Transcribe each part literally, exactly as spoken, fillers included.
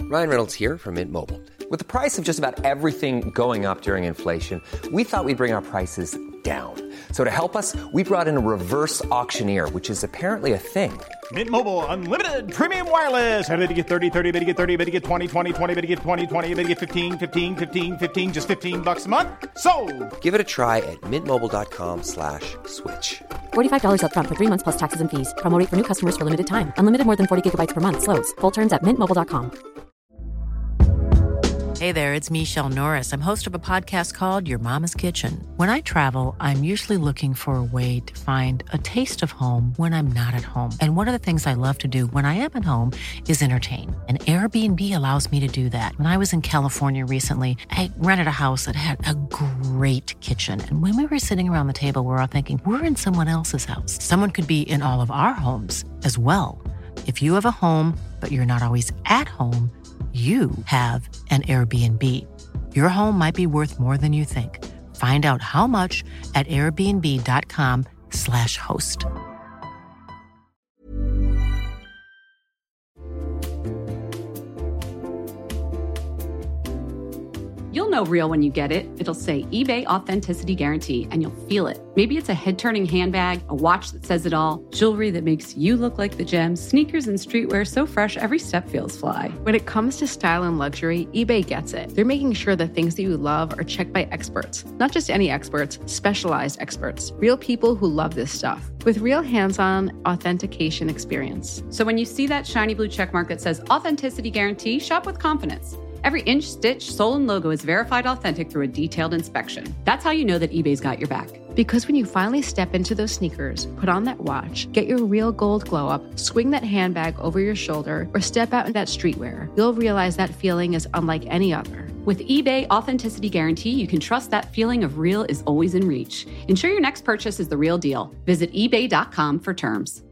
Ryan Reynolds here from Mint Mobile. With the price of just about everything going up during inflation, we thought we'd bring our prices down. So to help us, we brought in a reverse auctioneer, which is apparently a thing. Mint Mobile Unlimited Premium Wireless. How to get thirty, thirty, how to get thirty, how to get twenty, twenty, twenty, how to get twenty, twenty, how to get fifteen, fifteen, fifteen, fifteen, just fifteen bucks a month? Sold! Give it a try at mintmobile.com slash switch. forty-five dollars up front for three months plus taxes and fees. Promo rate for new customers for limited time. Unlimited more than forty gigabytes per month. Slows full terms at mint mobile dot com. Hey there, it's Michelle Norris. I'm host of a podcast called Your Mama's Kitchen. When I travel, I'm usually looking for a way to find a taste of home when I'm not at home. And one of the things I love to do when I am at home is entertain. And Airbnb allows me to do that. When I was in California recently, I rented a house that had a great kitchen. And when we were sitting around the table, we were all thinking, we're in someone else's house. Someone could be in all of our homes as well. If you have a home, but you're not always at home, you have an Airbnb. Your home might be worth more than you think. Find out how much at airbnb.com slash host. You'll know real when you get it. It'll say eBay Authenticity Guarantee, and you'll feel it. Maybe it's a head-turning handbag, a watch that says it all, jewelry that makes you look like the gem, sneakers and streetwear so fresh every step feels fly. When it comes to style and luxury, eBay gets it. They're making sure the things that you love are checked by experts. Not just any experts, specialized experts. Real people who love this stuff. With real hands-on authentication experience. So when you see that shiny blue checkmark that says Authenticity Guarantee, shop with confidence. Every inch, stitch, sole, and logo is verified authentic through a detailed inspection. That's how you know that eBay's got your back. Because when you finally step into those sneakers, put on that watch, get your real gold glow up, swing that handbag over your shoulder, or step out in that streetwear, you'll realize that feeling is unlike any other. With eBay Authenticity Guarantee, you can trust that feeling of real is always in reach. Ensure your next purchase is the real deal. Visit ebay dot com for terms.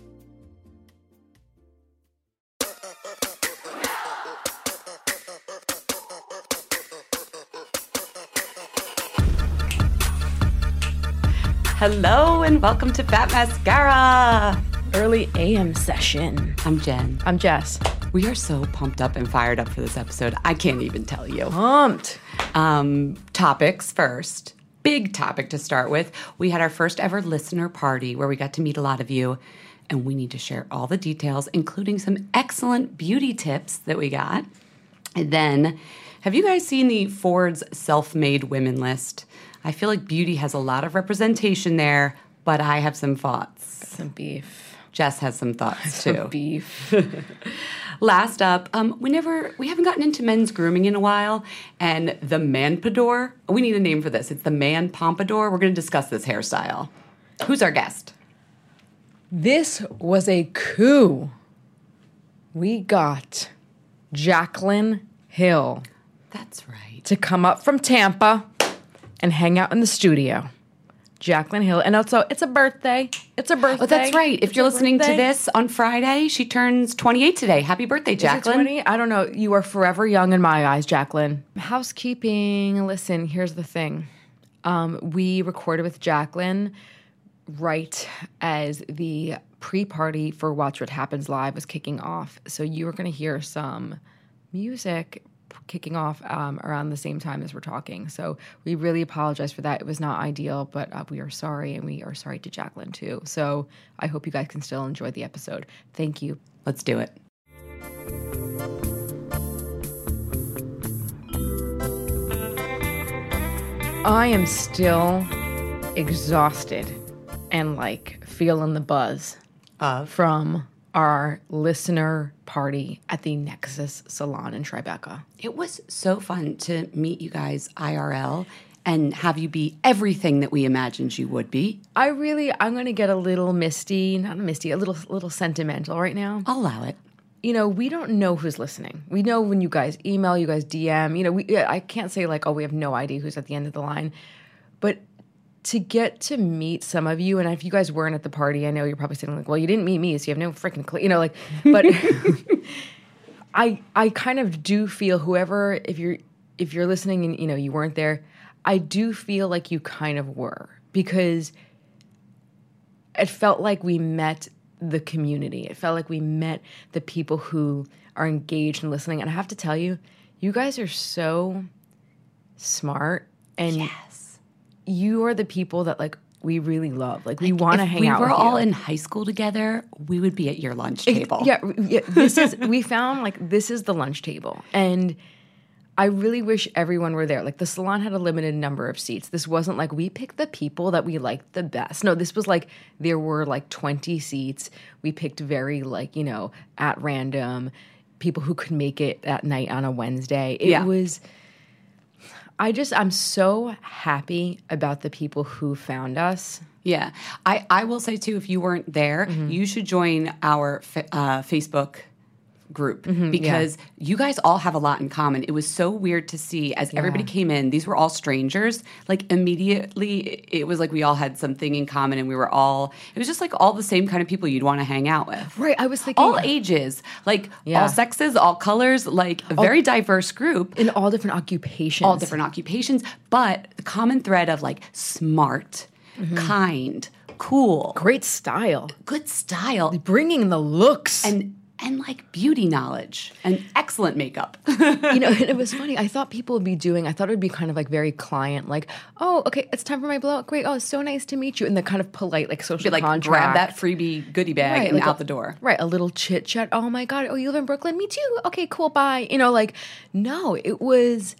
Hello and welcome to Fat Mascara. Early A M session. I'm Jen. I'm Jess. We are so pumped up and fired up for this episode. I can't even tell you. Pumped. Um, topics first. Big topic to start with. We had our first ever listener party where we got to meet a lot of you, and we need to share all the details, including some excellent beauty tips that we got. And then, have you guys seen the Ford's Self-Made Women list? I feel like beauty has a lot of representation there, but I have some thoughts. Some beef. Jess has some thoughts too. Some beef. Last up, um, we never, we haven't gotten into men's grooming in a while, and the Manpador. We need a name for this. It's the Man Pompadour. We're going to discuss this hairstyle. Who's our guest? This was a coup. We got Jaclyn Hill. That's right. To come up from Tampa and hang out in the studio. Jaclyn Hill. And also, it's a birthday. It's a birthday. Oh, that's right. If it's you're listening birthday. to this on Friday, she turns twenty-eight today. Happy birthday, Jaclyn. Is it twenty? I don't know. You are forever young in my eyes, Jaclyn. Housekeeping. Listen, here's the thing. Um, we recorded with Jaclyn right as the pre-party for Watch What Happens Live was kicking off. So you were going to hear some music kicking off um, around the same time as we're talking. So we really apologize for that. It was not ideal, but uh, we are sorry, and we are sorry to Jaclyn too. So I hope you guys can still enjoy the episode. Thank you. Let's do it. I am still exhausted and like feeling the buzz Of? from our listener party at the Nexus Salon in Tribeca. It was so fun to meet you guys I R L and have you be everything that we imagined you would be. I really, I'm going to get a little misty, not misty, a little little sentimental right now. I'll allow it. You know, we don't know who's listening. We know when you guys email, you guys D M. You know, we I can't say like, oh, we have no idea who's at the end of the line. But to get to meet some of you, and if you guys weren't at the party, I know you're probably saying like, well, you didn't meet me, so you have no freaking clue. You know, like, but I I kind of do feel whoever, if you're if you're listening and you know you weren't there, I do feel like you kind of were, because it felt like we met the community. It felt like we met the people who are engaged and listening. And I have to tell you, you guys are so smart, and Yes. you are the people that like we really love. Like we want to If hang we out were with all you. in high school together, we would be at your lunch table. Yeah, yeah, this is we found like this is the lunch table, and I really wish everyone were there. Like the salon had a limited number of seats. This wasn't like we picked the people that we liked the best. No, this was like there were like twenty seats. We picked very like, you know, at random people who could make it that night on a Wednesday. It Yeah. was I just I'm so happy about the people who found us. Yeah. I, I will say, too, if you weren't there, Mm-hmm. you should join our fa- uh, Facebook group Mm-hmm, because you guys all have a lot in common. It was so weird to see as everybody came in, these were all strangers. Like immediately, it was like we all had something in common and we were all, it was just like all the same kind of people you'd want to hang out with. Right. I was thinking All ages, like Yeah. all sexes, all colors, like a very diverse group. in all different occupations. All different occupations, but the common thread of like smart, kind, cool, Great style. good style, Bringing the looks. and and like beauty knowledge and excellent makeup. You know, and it was funny. I thought people would be doing, I thought it would be kind of like very client, like, oh, okay, it's time for my blowout. Great. Oh, it's so nice to meet you. And the kind of polite, like social Be like, contract. grab that freebie goodie bag Right, and like out a- the door. Right. A little chit chat. Oh my God. Oh, you live in Brooklyn? Me too. Okay, cool. Bye. You know, like, no, it was,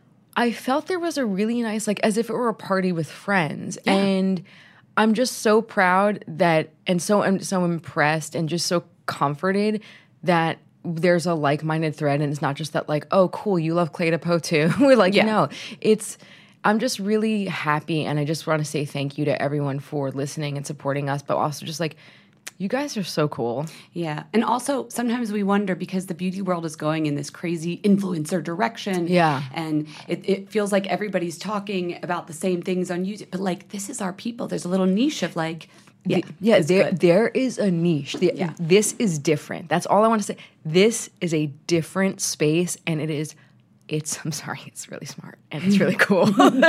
I felt there was a really nice, like, as if it were a party with friends. And I'm just so proud that, and so I'm so impressed and just so comforted that there's a like-minded thread, and it's not just that like, oh, cool, you love Clé de Peau too. We're like, Yeah. no, it's, I'm just really happy, and I just want to say thank you to everyone for listening and supporting us, but also just like, you guys are so cool. Yeah. And also, sometimes we wonder because the beauty world is going in this crazy influencer direction. Yeah. And it, it feels like everybody's talking about the same things on YouTube. But like, this is our people. There's a little niche of like, yeah, The- yeah, it's there good. there is a niche. The- Yeah. This is different. That's all I want to say. This is a different space, and it is. It's. I'm sorry. It's really smart and it's really cool.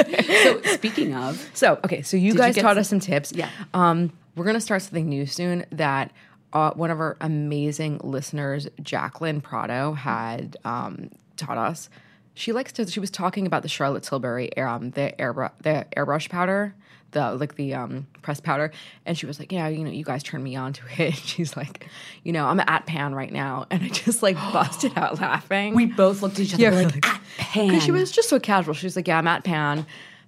So speaking of, So okay, so you Did you guys get taught some- us some tips. Yeah. Um, we're gonna start something new soon that uh, one of our amazing listeners, Jacqueline Prado, had um, taught us. She likes to. She was talking about the Charlotte Tilbury, um, the airbrush, the airbrush powder, the like the um, press powder, and she was like, "Yeah, you know, you guys turned me on to it." She's like, "You know, I'm at Pan right now," and I just like busted out laughing. we both looked at each other Yeah, we're really. like, at Pan. Because she was just so casual. She was like, yeah, I'm at Pan.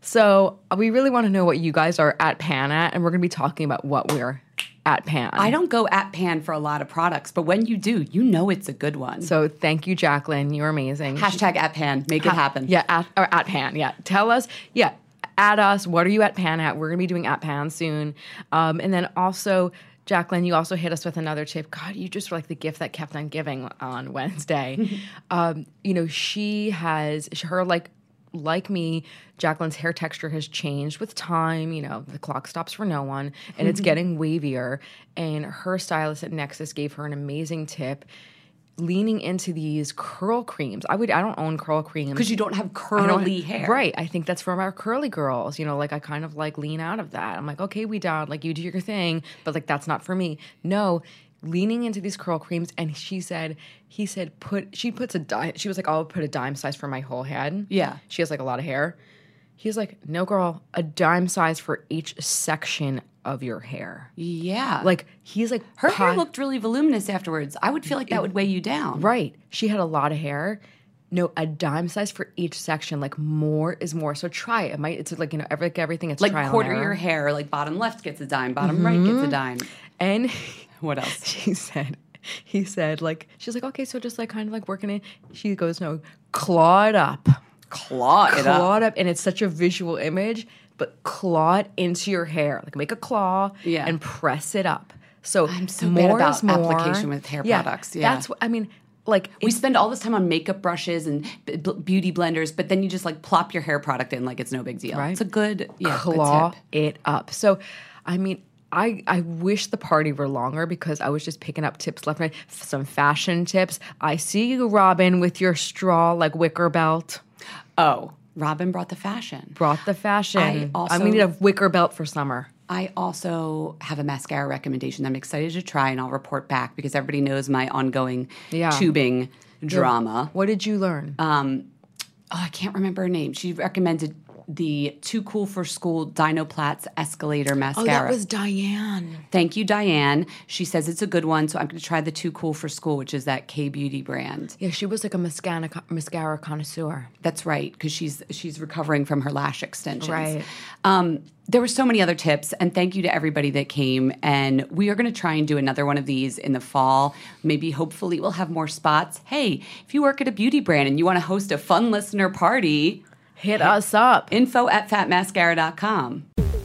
So uh, we really want to know what you guys are at Pan at, and we're going to be talking about what we're at Pan. I don't go at Pan for a lot of products, but when you do, you know it's a good one. So thank you, Jacqueline. You're amazing. Hashtag at Pan. Make it happen. Yeah, at, or at Pan. Yeah. Tell us, yeah, at us, what are you at Pan at? We're going to be doing at Pan soon. Um, and then also, Jacqueline, you also hit us with another tip. God, you just were like the gift that kept on giving on Wednesday. um, you know, she has, her like, like me, Jacqueline's hair texture has changed with time. You know, the clock stops for no one, and it's getting wavier. And her stylist at Nexus gave her an amazing tip, leaning into these curl creams. I would, I don't own curl creams Because you don't have I don't- curly hair. right? I think that's from our curly girls. You know, like I kind of like lean out of that. I'm like, okay, we down, like you do your thing, but like that's not for me. No. Leaning into these curl creams, and she said, he said, put, she puts a dime, she was like, I'll put a dime size for my whole head. Yeah. She has like a lot of hair. He's like, no, girl, a dime size for each section of your hair. Yeah. Like, he's like, her po- hair looked really voluminous afterwards. I would feel like that would weigh you down. Right. She had a lot of hair. No, a dime size for each section. Like, more is more. So try it. It might, it's like, you know, every, like everything, it's Like trial and quarter error. your hair, like bottom left gets a dime, bottom right gets a dime. And What else? she said, he said, like, she's like, okay, so just like kind of like working it. She goes, no, claw it up. Claw it up. Claw it up. And it's such a visual image, but claw it into your hair. Like, make a claw Yeah. and press it up. So I'm so more bad about is more. application with hair products, yeah. That's what, I mean, like, We it's- spend all this time on makeup brushes and b- b- beauty blenders, but then you just like plop your hair product in like it's no big deal. Right. It's a good, yeah, claw good tip. it up. So, I mean, I, I wish the party were longer because I was just picking up tips left and right. Some fashion tips. I see you, Robin, with your straw like wicker belt. Oh, Robin brought the fashion. Brought the fashion. I also- we need a wicker belt for summer. I also have a mascara recommendation I'm excited to try, and I'll report back because everybody knows my ongoing Yeah. tubing drama. What did you learn? Um, oh, I can't remember her name. She recommended the Too Cool for School Dynoplatz Escalator Mascara. Oh, that was Diane. Thank you, Diane. She says it's a good one, so I'm going to try the Too Cool for School, which is that K-Beauty brand. Yeah, she was like a mascara, mascara connoisseur. That's right, because she's she's recovering from her lash extensions. Right. Um, there were so many other tips, and thank you to everybody that came. And we are going to try and do another one of these in the fall. Maybe, hopefully, we'll have more spots. Hey, if you work at a beauty brand and you want to host a fun listener party, Hit us up. info at fat mascara dot com.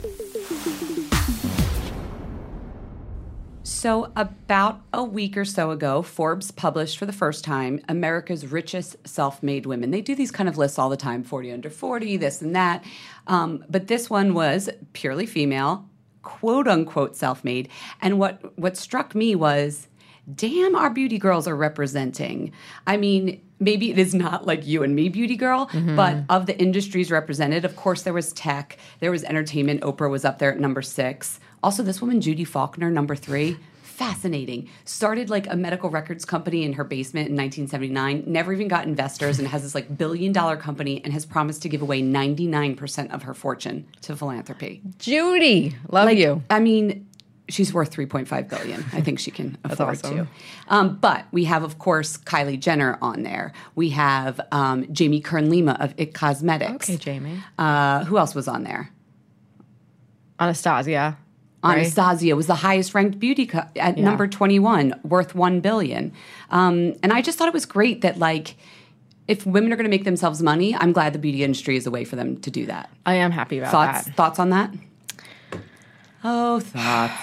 So about a week or so ago, Forbes published for the first time America's Richest Self-Made Women. They do these kind of lists all the time, forty under forty, this and that. Um, but this one was purely female, quote-unquote self-made. And what, what struck me was, damn, our beauty girls are representing. I mean, maybe it is not like you and me, beauty girl, mm-hmm. but of the industries represented, of course, there was tech, there was entertainment. Oprah was up there at number six. Also, this woman, Judy Faulkner, number three. Fascinating. Started like a medical records company in her basement in nineteen seventy-nine, never even got investors, and has this like billion dollar company and has promised to give away ninety-nine percent of her fortune to philanthropy. Judy, love like, you. I mean, she's worth three point five billion dollars. I think she can afford awesome. to. Um, but we have, of course, Kylie Jenner on there. We have um, Jamie Kern-Lima of It Cosmetics. Okay, Jamie. Uh, who else was on there? Anastasia. Right? Anastasia was the highest ranked beauty co- at Yeah. number twenty-one, worth one billion dollars. Um, and I just thought it was great that, like, if women are going to make themselves money, I'm glad the beauty industry is a way for them to do that. I am happy about Thoughts? that. Thoughts on that? Oh, thoughts.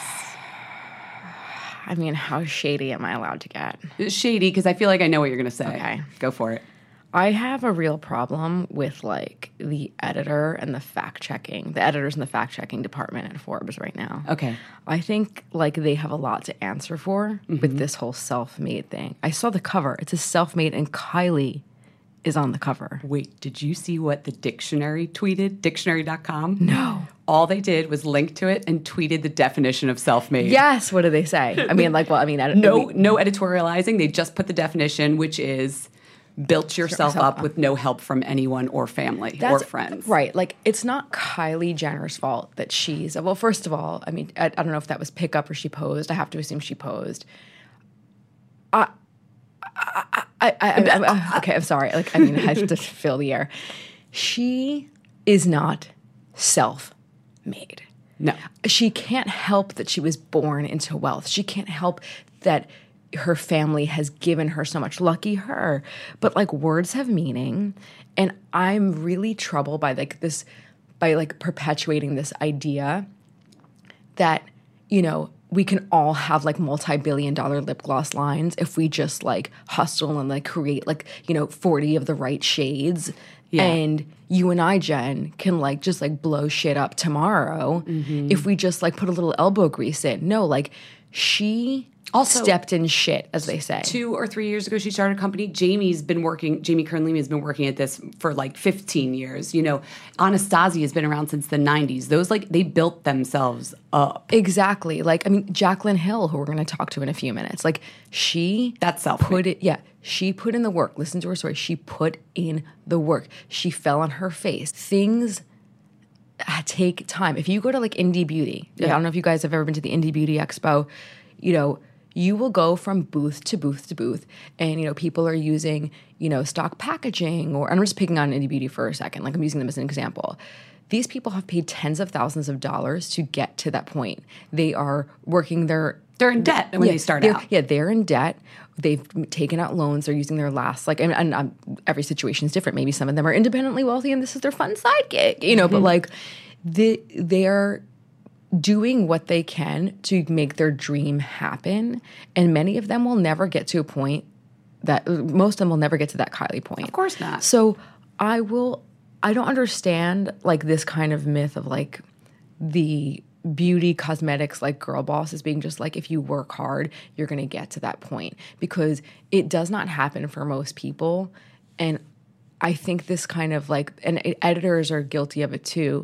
I mean, how shady am I allowed to get? It's shady because I feel like I know what you're going to say. Okay. Go for it. I have a real problem with like the editor and the fact checking, the editors and the fact checking department at Forbes right now. Okay. I think like they have a lot to answer for Mm-hmm. with this whole self-made thing. I saw the cover. It says self-made and Kylie is on the cover. Wait, did you see what the dictionary tweeted? Dictionary dot com? No. All they did was link to it and tweeted the definition of self-made. Yes. What do they say? I mean, like, well, I mean, I, No, I no editorializing. They just put the definition, which is built yourself yourself up up. with no help from anyone or family That's, or friends. Right. Like, it's not Kylie Jenner's fault that she's, well, first of all, I mean, I, I don't know if that was pickup or she posed. I have to assume she posed. I, I, I, I, I, I okay, I'm sorry. Like, I mean, I have to fill the air. She is not self-made. No. She can't help that she was born into wealth. She can't help that her family has given her so much. Lucky her. But like words have meaning, and I'm really troubled by like this, by like perpetuating this idea that, you know, we can all have like multi-billion dollar lip gloss lines if we just like hustle and like create like, you know, forty of the right shades. Yeah. And you and I, Jen, can like just like blow shit up tomorrow Mm-hmm. if we just like put a little elbow grease in. No, like she Also, stepped in shit, as they say. Two or three years ago, she started a company. Jamie's been working, Jamie Kern-Lima has been working at this for like fifteen years. You know, Anastasia has been around since the nineties. Those, like, they built themselves up. Exactly. Like, I mean, Jaclyn Hill, who we're going to talk to in a few minutes, like, she That's self-made. put it, yeah, she put in the work. Listen to her story. She put in the work. She fell on her face. Things take time. If you go to like Indie Beauty, Yeah. I don't know if you guys have ever been to the Indie Beauty Expo, you know, you will go from booth to booth to booth, and, you know, people are using, you know, stock packaging, or I'm just picking on Indie Beauty for a second, like I'm using them as an example. These people have paid tens of thousands of dollars to get to that point. They are working their... They're in debt when yeah, they start they're- out. Yeah, they're in debt. They've taken out loans. They're using their last, like, and, and um, every situation is different. Maybe some of them are independently wealthy and this is their fun side gig, you know, Mm-hmm. but like they, they're doing what they can to make their dream happen. And many of them will never get to a point that, most of them will never get to that Kylie point. Of course not. So I will, I don't understand like this kind of myth of like the beauty cosmetics like girl boss as being just like, if you work hard, you're going to get to that point, because it does not happen for most people. And I think this kind of like, and editors are guilty of it too,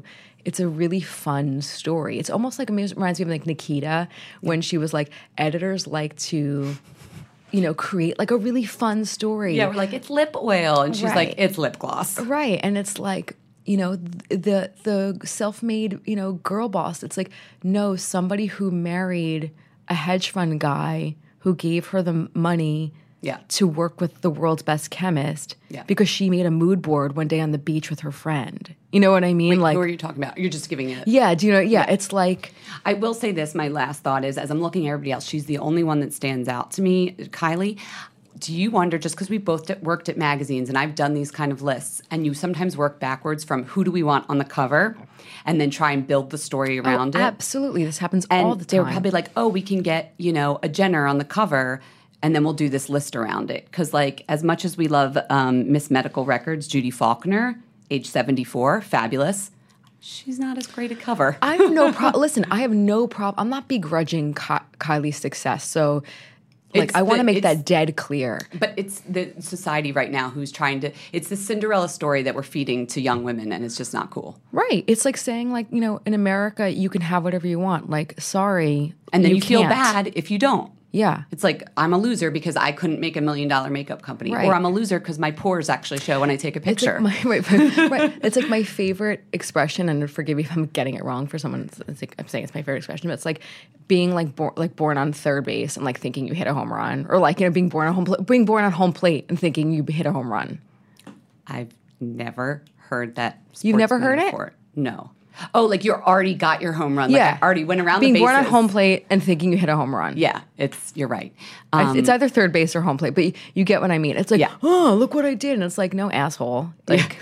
it's a really fun story. It's almost like, it reminds me of like Nikita when she was like, editors like to, you know, create like a really fun story. Yeah, we're like, it's lip oil. And she's Right. like, it's lip gloss. Right. And it's like, you know, the the self-made, you know, girl boss. It's like, no, somebody who married a hedge fund guy who gave her the money Yeah. to work with the world's best chemist Yeah. because she made a mood board one day on the beach with her friend. You know what I mean? Wait, like, who are you talking about? You're just giving it. yeah, do you know? Yeah, it's like, I will say this, my last thought is, as I'm looking at everybody else, she's the only one that stands out to me, Kylie. Do you wonder, just because we both d- worked at magazines and I've done these kind of lists, and you sometimes work backwards from who do we want on the cover and then try and build the story around oh, it? absolutely, this happens And all the they time. were probably like, oh, we can get, you know, a Jenner on the cover, and then we'll do this list around it. Because, like, as much as we love um, Miss Medical Records, Judy Faulkner, age seventy-four, fabulous, she's not as great a cover. I have no problem. Listen, I have no problem. I'm not begrudging Ky- Kylie's success. So, like, It's I want to the- make it's- that dead clear. But it's the society right now who's trying to, it's the Cinderella story that we're feeding to young women, and it's just not cool. Right. It's like saying, like, you know, in America, you can have whatever you want. Like, sorry. And then you, feel can't. bad if you don't. Yeah. It's like, I'm a loser because I couldn't make a million dollar makeup company. Right. Or I'm a loser because my pores actually show when I take a It's picture. like my, right, right. It's like my favorite expression, and forgive me if I'm getting it wrong for someone. It's, it's like, I'm saying it's my favorite expression, but it's like being like born like born on third base and like thinking you hit a home run, or like, you know, being born on home pla- being born on home plate and thinking you hit a home run. I've never heard that. You've never sports heard it? metaphor. No. Oh, like you're already got your home run. Like Yeah, I already went around being the bases. born on home plate and thinking you hit a home run. Yeah, it's you're right. I- Um, it's either third base or home plate, but you, you get what I mean. It's like, Yeah. oh, look what I did, and it's like, no, asshole. Like,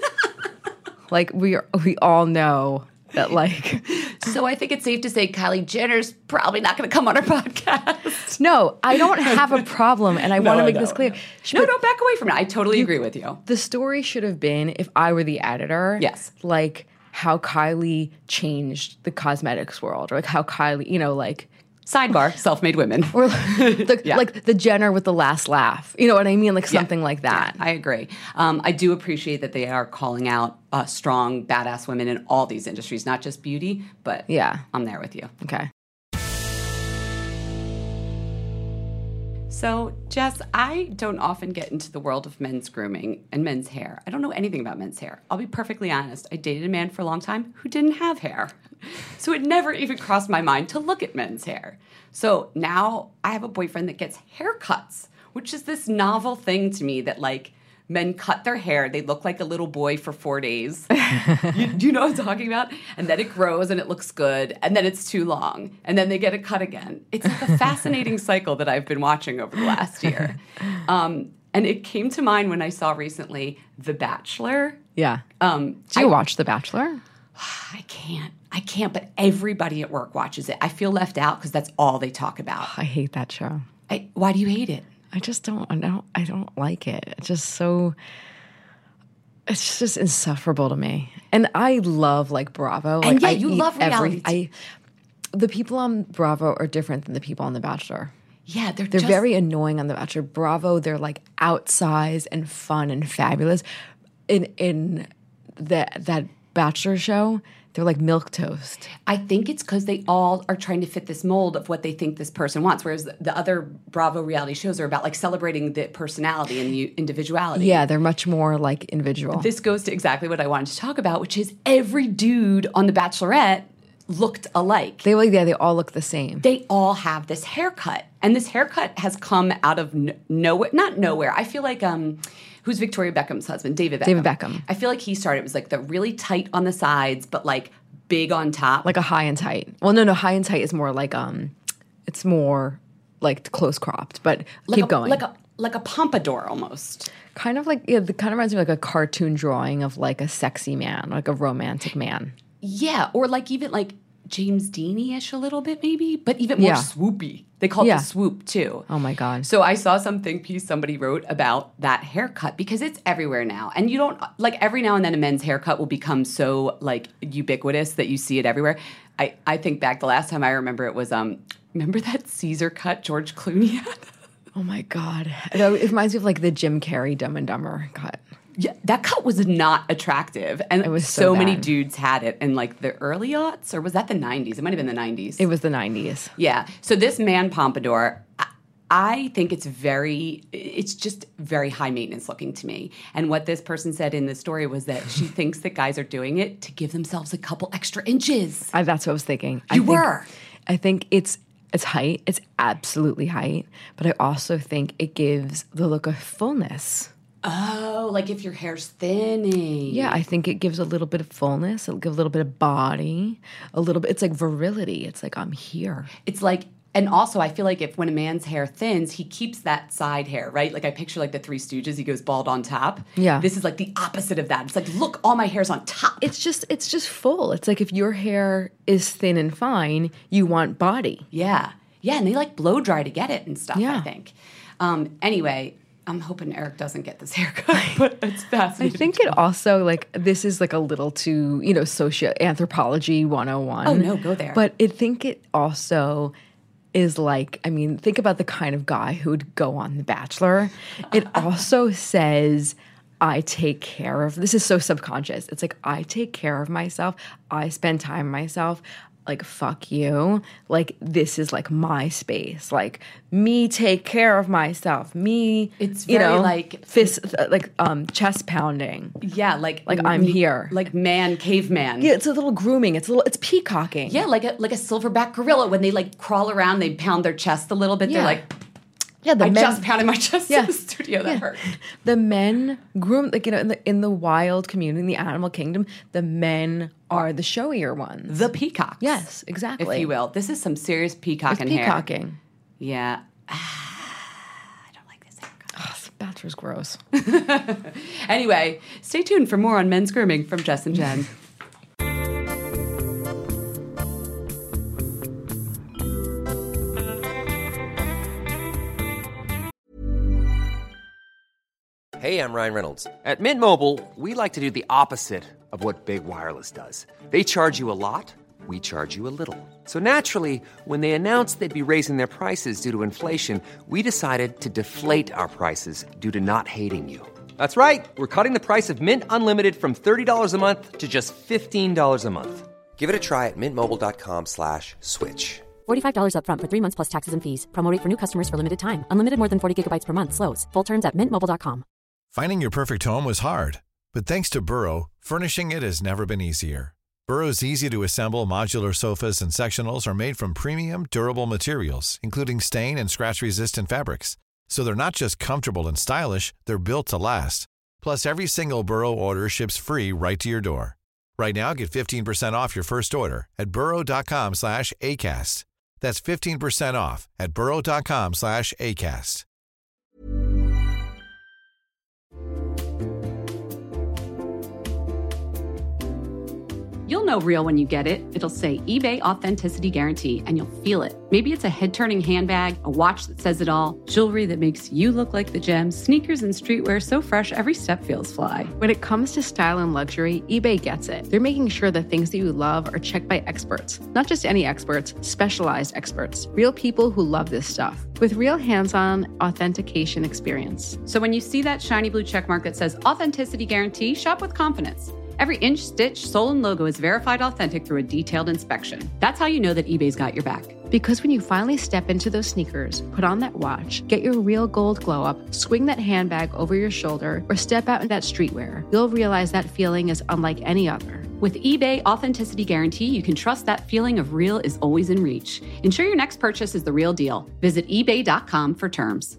like we are, we all know that, like, so I think it's safe to say Kylie Jenner's probably not going to come on our podcast. no, I don't have a problem, and I want to I make this know, clear. No, But no, back away from it. I totally agree with you. the story should have been, if I were the editor, Yes. like how Kylie changed the cosmetics world, or like how Kylie, you know, like. Sidebar: self-made women. Or the, Yeah. like the Jenner with the last laugh. You know what I mean? Like something Yeah. like that. Yeah, I agree. Um, I do appreciate that they are calling out uh, strong, badass women in all these industries, not just beauty, but Yeah. I'm there with you. Okay. So, Jess, I don't often get into the world of men's grooming and men's hair. I don't know anything about men's hair. I'll be perfectly honest. I dated a man for a long time who didn't have hair. So it never even crossed my mind to look at men's hair. So now I have a boyfriend that gets haircuts, which is this novel thing to me that, like, men cut their hair. They look like a little boy for four days. you, do you know what I'm talking about? And then it grows and it looks good. And then it's too long. And then they get a cut again. It's like a fascinating cycle that I've been watching over the last year. Um, and it came to mind when I saw recently The Bachelor. Yeah. Um, Do you I, watch The Bachelor? I can't. I can't, but everybody at work watches it. I feel left out because that's all they talk about. I hate that show. I, why do you hate it? I just don't. I don't. I don't like it. It's just so. It's just insufferable to me. And I love like Bravo. And like, yeah, I you eat love reality I. The people on Bravo are different than the people on The Bachelor. Yeah, they're They're just, very annoying on The Bachelor. Bravo, they're like outsized and fun and fabulous. In in that that Bachelor show, they're like milquetoast. I think it's because they all are trying to fit this mold of what they think this person wants, whereas the, the other Bravo reality shows are about like celebrating the personality and the individuality. Yeah, they're much more like individual. This goes to exactly what I wanted to talk about, which is every dude on The Bachelorette looked alike. they like yeah, they all look the same. They all have this haircut, and this haircut has come out of n- nowhere. Not nowhere. I feel like um, who's Victoria Beckham's husband, David Beckham. David Beckham. I feel like he started. It was like the really tight on the sides, but like big on top. Like a high and tight. Well, no, no, high and tight is more like um, it's more like close cropped. But like keep a, going. like a like a pompadour almost. Kind of like yeah, the kind of reminds me of like a cartoon drawing of like a sexy man, like a romantic man. Yeah, or like even like James Dean-ish a little bit maybe, but even more Yeah. swoopy. They call it Yeah. the swoop too. Oh my god. So I saw some think piece somebody wrote about that haircut because it's everywhere now. And you don't, like every now and then a men's haircut will become so like ubiquitous that you see it everywhere. I, I think back the last time I remember it was, um, remember that Caesar cut George Clooney had? Oh my god. It it reminds me of like the Jim Carrey Dumb and Dumber cut. Yeah, that cut was not attractive. And It was so, so many bad. dudes had it in like the early aughts, or was that the nineties? It might have been the nineties. It was the nineties. Yeah. So this man pompadour, I, I think it's very, it's just very high maintenance looking to me. And what this person said in the story was that she thinks that guys are doing it to give themselves a couple extra inches. I, that's what I was thinking. I You think, were. I think it's it's height. It's absolutely height. But I also think it gives the look of fullness. Oh, like if your hair's thinning. Yeah, I think it gives a little bit of fullness. It'll give a little bit of body, a little bit. It's like virility. It's like I'm here. It's like, and also I feel like if when a man's hair thins, he keeps that side hair, right? Like I picture like the Three Stooges, he goes bald on top. Yeah. This is like the opposite of that. It's like, look, all my hair's on top. It's just it's just full. It's like if your hair is thin and fine, you want body. Yeah. Yeah, and they like blow dry to get it and stuff, Yeah. I think. Um, anyway, I'm hoping Eric doesn't get this haircut, but it's I fascinating. think it also like this is like a little too, you know, socio anthropology one oh one. Oh, no, go there. But I think it also is like, I mean, think about the kind of guy who would go on The Bachelor. It also says, I take care of, this is so subconscious. It's like, I take care of myself. I spend time with myself. Like, fuck you. Like, this is like my space. Like, me take care of myself. Me, It's you very know, like- fist, like um, chest pounding. Yeah, like Like, I'm here. Like man, caveman. Yeah, it's a little grooming. It's a little, it's peacocking. Yeah, like a like a silverback gorilla. When they like crawl around, they pound their chest a little bit. Yeah. They're like, yeah. The I men, just pounded my chest Yeah. in the studio. That Yeah. hurt. The men groom, like, you know, in the, in the wild community, in the animal kingdom, the men are the showier ones. The peacocks. Yes, exactly. If you will. This is some serious It's peacocking hair. peacocking. Yeah. I don't like this haircut. Oh, this Bachelor's gross. Anyway, stay tuned for more on men's grooming from Jess and Jen. Hey, I'm Ryan Reynolds. At Mint Mobile, we like to do the opposite of what Big Wireless does. They charge you a lot, we charge you a little. So naturally, when they announced they'd be raising their prices due to inflation, we decided to deflate our prices due to not hating you. That's right. We're cutting the price of Mint Unlimited from thirty dollars a month to just fifteen dollars a month. Give it a try at mintmobile.com slash switch. forty-five dollars upfront for three months plus taxes and fees. Promo rate for new customers for limited time. Unlimited more than forty gigabytes per month slows. Full terms at mint mobile dot com. Finding your perfect home was hard, but thanks to Burrow, furnishing it has never been easier. Burrow's easy-to-assemble modular sofas and sectionals are made from premium, durable materials, including stain and scratch-resistant fabrics. So they're not just comfortable and stylish, they're built to last. Plus, every single Burrow order ships free right to your door. Right now, get fifteen percent off your first order at burrow.com slash ACAST. That's fifteen percent off at burrow.com slash ACAST. You'll know real when you get it. It'll say eBay Authenticity Guarantee, and you'll feel it. Maybe it's a head-turning handbag, a watch that says it all, jewelry that makes you look like the gems, sneakers and streetwear so fresh every step feels fly. When it comes to style and luxury, eBay gets it. They're making sure the things that you love are checked by experts. Not just any experts, specialized experts. Real people who love this stuff. With real hands-on authentication experience. So when you see that shiny blue checkmark that says Authenticity Guarantee, shop with confidence. Every inch, stitch, sole, and logo is verified authentic through a detailed inspection. That's how you know that eBay's got your back. Because when you finally step into those sneakers, put on that watch, get your real gold glow up, swing that handbag over your shoulder, or step out in that streetwear, you'll realize that feeling is unlike any other. With eBay Authenticity Guarantee, you can trust that feeling of real is always in reach. Ensure your next purchase is the real deal. Visit ebay dot com for terms.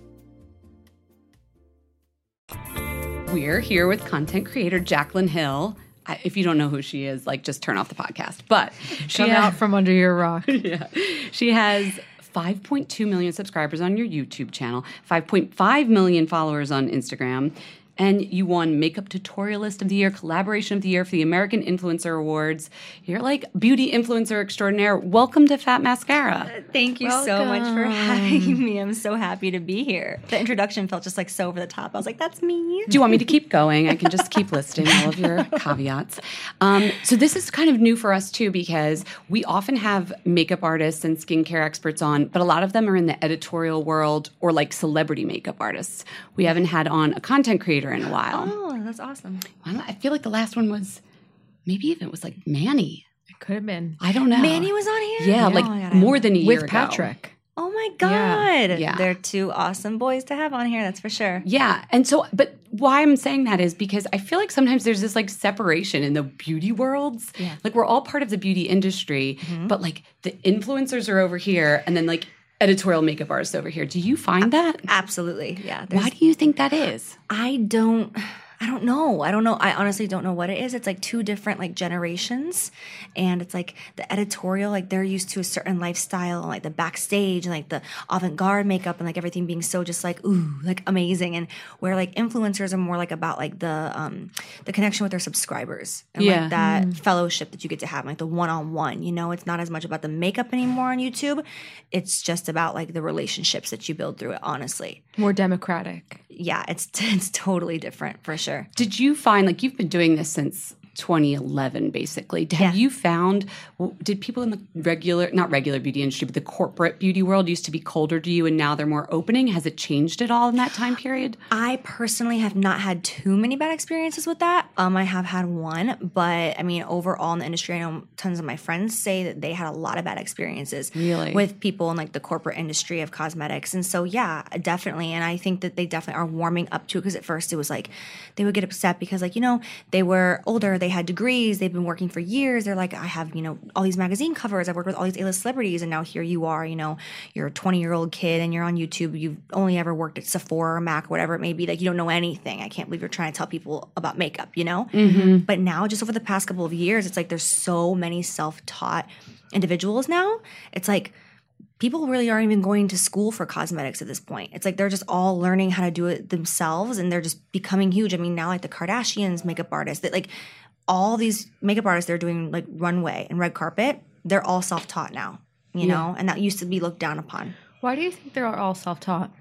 We're here with content creator Jaclyn Hill. I, if you don't know who she is, like, just turn off the podcast. But she Come ha- out from under your rock. yeah, she has five point two million subscribers on your YouTube channel, five point five million followers on Instagram, and you won Makeup Tutorialist of the Year, Collaboration of the Year for the American Influencer Awards. You're like beauty influencer extraordinaire. Welcome to Fat Mascara. Thank you so much for having me. I'm so happy to be here. The introduction felt just like so over the top. I was like, that's me. Do you want me to keep going? I can just keep listing all of your caveats. Um, so this is kind of new for us too, because we often have makeup artists and skincare experts on, but a lot of them are in the editorial world or like celebrity makeup artists. We haven't had on a content creator here in a while. Oh, that's awesome. I, don't, I feel like the last one was maybe even it was like Manny. It could have been. I don't know. Manny was on here? Yeah, Yeah. like Oh my God, more than a year With ago. Patrick. Oh my God. Yeah. Yeah. They're two awesome boys to have on here, that's for sure. Yeah. And so, but why I'm saying that is because I feel like sometimes there's this like separation in the beauty worlds. Yeah. Like we're all part of the beauty industry, Mm-hmm. but like the influencers are over here and then like editorial makeup artists over here. Do you find that? Absolutely. Yeah. There's- Why do you think that is? I don't I don't know. I don't know. I honestly don't know what it is. It's like two different like generations, and it's like the editorial, like they're used to a certain lifestyle and like the backstage and like the avant-garde makeup and like everything being so just like ooh, like amazing. And where like influencers are more like about like the um the connection with their subscribers and Yeah. like that fellowship that you get to have, like the one-on-one, you know, it's not as much about the makeup anymore on YouTube. It's just about like the relationships that you build through it, honestly. More democratic. Yeah, it's it's totally different for sure. Did you find, like you've been doing this since twenty eleven, basically. Have Yeah. you found, w- did people in the regular, not regular beauty industry, but the corporate beauty world used to be colder to you and now they're more opening? Has it changed at all in that time period? I personally have not had too many bad experiences with that. Um, I have had one, but I mean, overall in the industry, I know tons of my friends say that they had a lot of bad experiences Really? with people in like the corporate industry of cosmetics. And so, yeah, definitely. And I think that they definitely are warming up to it because at first it was like they would get upset because, like, you know, they were older, they had degrees, they've been working for years. They're like, I have, you know, all these magazine covers, I've worked with all these A-list celebrities, and now here you are, you know, you're a twenty year old kid and you're on YouTube. You've only ever worked at Sephora or MAC, whatever it may be. Like, you don't know anything. I can't believe you're trying to tell people about makeup, you know? Mm-hmm. But now, just over the past couple of years, it's like there's so many self-taught individuals now. It's like people really aren't even going to school for cosmetics at this point. It's like they're just all learning how to do it themselves, and they're just becoming huge. I mean, now like the Kardashians makeup artists, that like all these makeup artists, they're doing like runway and red carpet. They're all self-taught now, you Yeah. know, and that used to be looked down upon. Why do you think they're all self-taught?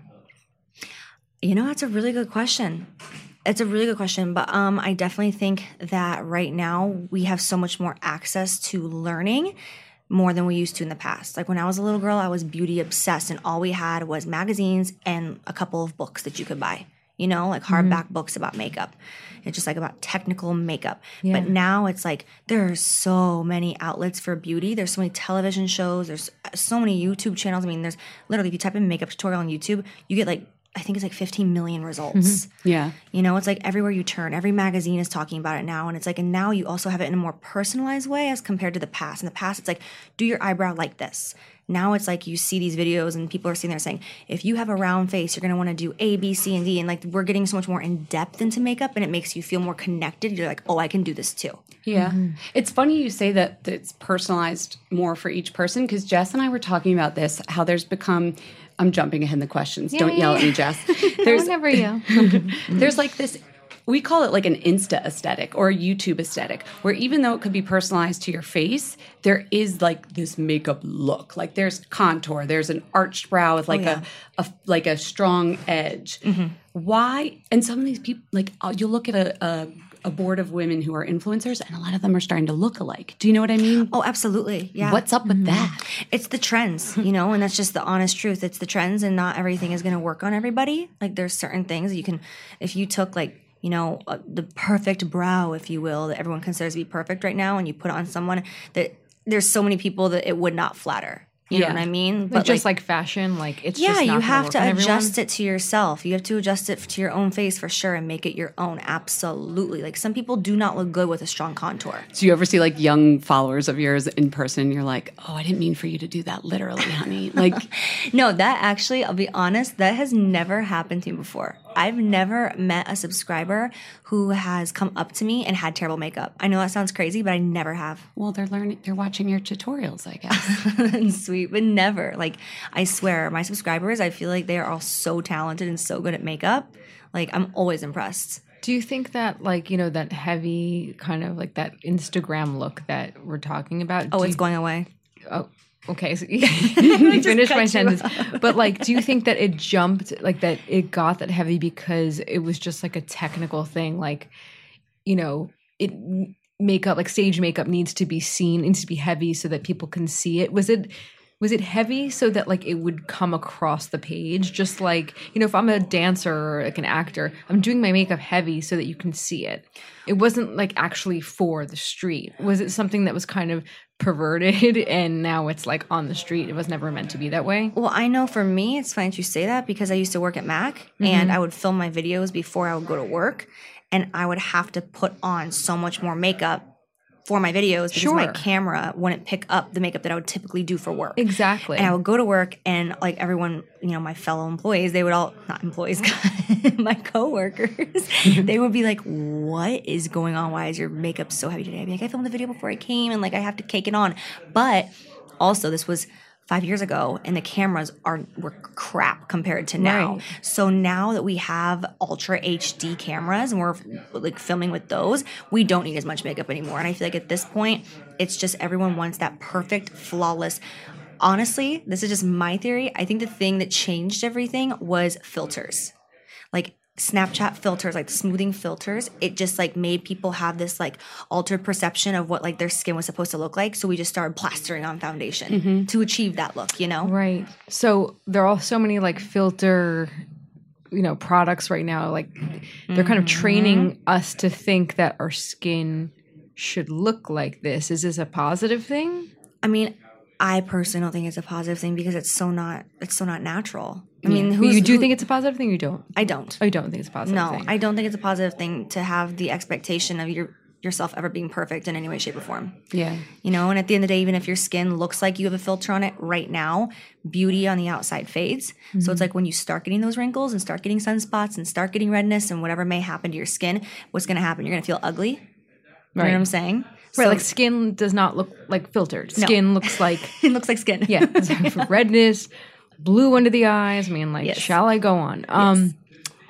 You know, that's a really good question. It's a really good question, but um, I definitely think that right now we have so much more access to learning more than we used to in the past. Like when I was a little girl, I was beauty obsessed, and all we had was magazines and a couple of books that you could buy, you know, like hardback mm-hmm. books about makeup. It's just like about technical makeup. Yeah. But now it's like there are so many outlets for beauty. There's so many television shows. There's so many YouTube channels. I mean, there's literally, if you type in makeup tutorial on YouTube, you get like, I think it's like fifteen million results. Mm-hmm. Yeah. You know, it's like everywhere you turn, every magazine is talking about it now. And it's like, and now you also have it in a more personalized way as compared to the past. In the past, it's like, do your eyebrow like this. Now it's like you see these videos and people are sitting there saying, if you have a round face, you're going to want to do A, B, C, and D. And like, we're getting so much more in depth into makeup, and it makes you feel more connected. You're like, oh, I can do this too. Yeah. Mm-hmm. It's funny you say that, that it's personalized more for each person, because Jess and I were talking about this, how there's become, I'm jumping ahead in the questions. Yeah, Don't yeah, yell yeah. at me, Jess. There's, Never you. there's like this, we call it like an Insta aesthetic or a YouTube aesthetic, where even though it could be personalized to your face, there is like this makeup look. Like there's contour, there's an arched brow with like oh, yeah. a, a like a strong edge. Mm-hmm. Why? And some of these people, like uh, you'll look at a, a a board of women who are influencers, and a lot of them are starting to look alike. Do you know what I mean? Oh, absolutely. Yeah. What's up with mm-hmm. that? It's the trends, you know, and that's just the honest truth. It's the trends, and not everything is going to work on everybody. Like there's certain things that you can, if you took like, you know, uh, the perfect brow, if you will, that everyone considers to be perfect right now, and you put it on someone, that there's so many people that it would not flatter. You yeah. know what I mean? But just like, like fashion, like it's yeah, just not you gonna have work to on adjust everyone. it to yourself. You have to adjust it to your own face for sure, and make it your own. Absolutely. Like some people do not look good with a strong contour. Do you ever see like young followers of yours in person? And you're like, oh, I didn't mean for you to do that literally, honey. Like, no, that actually, I'll be honest, that has never happened to me before. I've never met a subscriber who has come up to me and had terrible makeup. I know that sounds crazy, but I never have. Well, they're learning, they're watching your tutorials, I guess. Sweet, but never. Like, I swear, my subscribers, I feel like they are all so talented and so good at makeup. Like, I'm always impressed. Do you think that, like, you know, that heavy kind of like that Instagram look that we're talking about? Oh, it's you, going away. Oh, okay. So you finished my sentence. But, like, do you think that it jumped, like, that it got that heavy because it was just like a technical thing? Like, you know, it makeup, like stage makeup needs to be seen, needs to be heavy so that people can see it. Was it Was it heavy so that like it would come across the page? Just like, you know, if I'm a dancer or like an actor, I'm doing my makeup heavy so that you can see it. It wasn't like actually for the street. Was it something that was kind of perverted and now it's like on the street? It was never meant to be that way? Well, I know for me, it's funny that you say that because I used to work at Mac mm-hmm. and I would film my videos before I would go to work and I would have to put on so much more makeup for my videos because sure. my camera wouldn't pick up the makeup that I would typically do for work. Exactly. And I would go to work and like everyone, you know, my fellow employees, they would all, not employees, my coworkers, they would be like, what is going on? Why is your makeup so heavy today? I'd be like, I filmed the video before I came and like I have to cake it on. But also this was five years ago and the cameras are were crap compared to now. Right. So now that we have ultra H D cameras and we're like filming with those, we don't need as much makeup anymore. And I feel like at this point, it's just everyone wants that perfect, flawless. Honestly, this is just my theory. I think the thing that changed everything was filters. Like Snapchat filters, like smoothing filters, it just like made people have this like altered perception of what like their skin was supposed to look like. So we just started plastering on foundation mm-hmm. to achieve that look, you know? Right. So there are so many like filter, you know, products right now. Like they're mm-hmm. kind of training us to think that our skin should look like this. Is this a positive thing? I mean, I personally don't think it's a positive thing because it's so not it's so not natural. I yeah. mean, who's, you do who, think it's a positive thing or you don't? I don't. Oh, you don't think it's a positive no, thing? No, I don't think it's a positive thing to have the expectation of your yourself ever being perfect in any way, shape, or form. Yeah. You know, and at the end of the day, even if your skin looks like you have a filter on it right now, beauty on the outside fades. Mm-hmm. So it's like when you start getting those wrinkles and start getting sunspots and start getting redness and whatever may happen to your skin, what's going to happen? You're going to feel ugly. You right. know what I'm saying? Right, so, like skin does not look like filtered. Skin no. looks like... it looks like skin. Yeah. Redness, blue under the eyes. I mean, like, yes. shall I go on? Um, yes.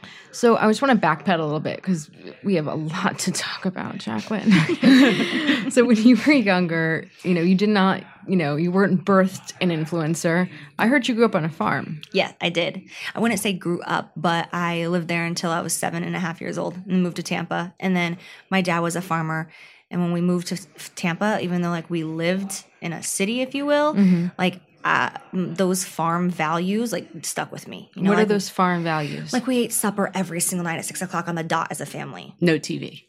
So I just want to backpedal a little bit because we have a lot to talk about, Jacqueline. So when you were younger, you know, you did not, you know, you weren't birthed an influencer. I heard you grew up on a farm. Yeah, I did. I wouldn't say grew up, but I lived there until I was seven and a half years old and moved to Tampa. And then my dad was a farmer. And when we moved to Tampa, even though like we lived in a city, if you will, mm-hmm. like uh, those farm values like stuck with me. You know, what like, are those farm values? Like we ate supper every single night at six o'clock on the dot as a family. No T V.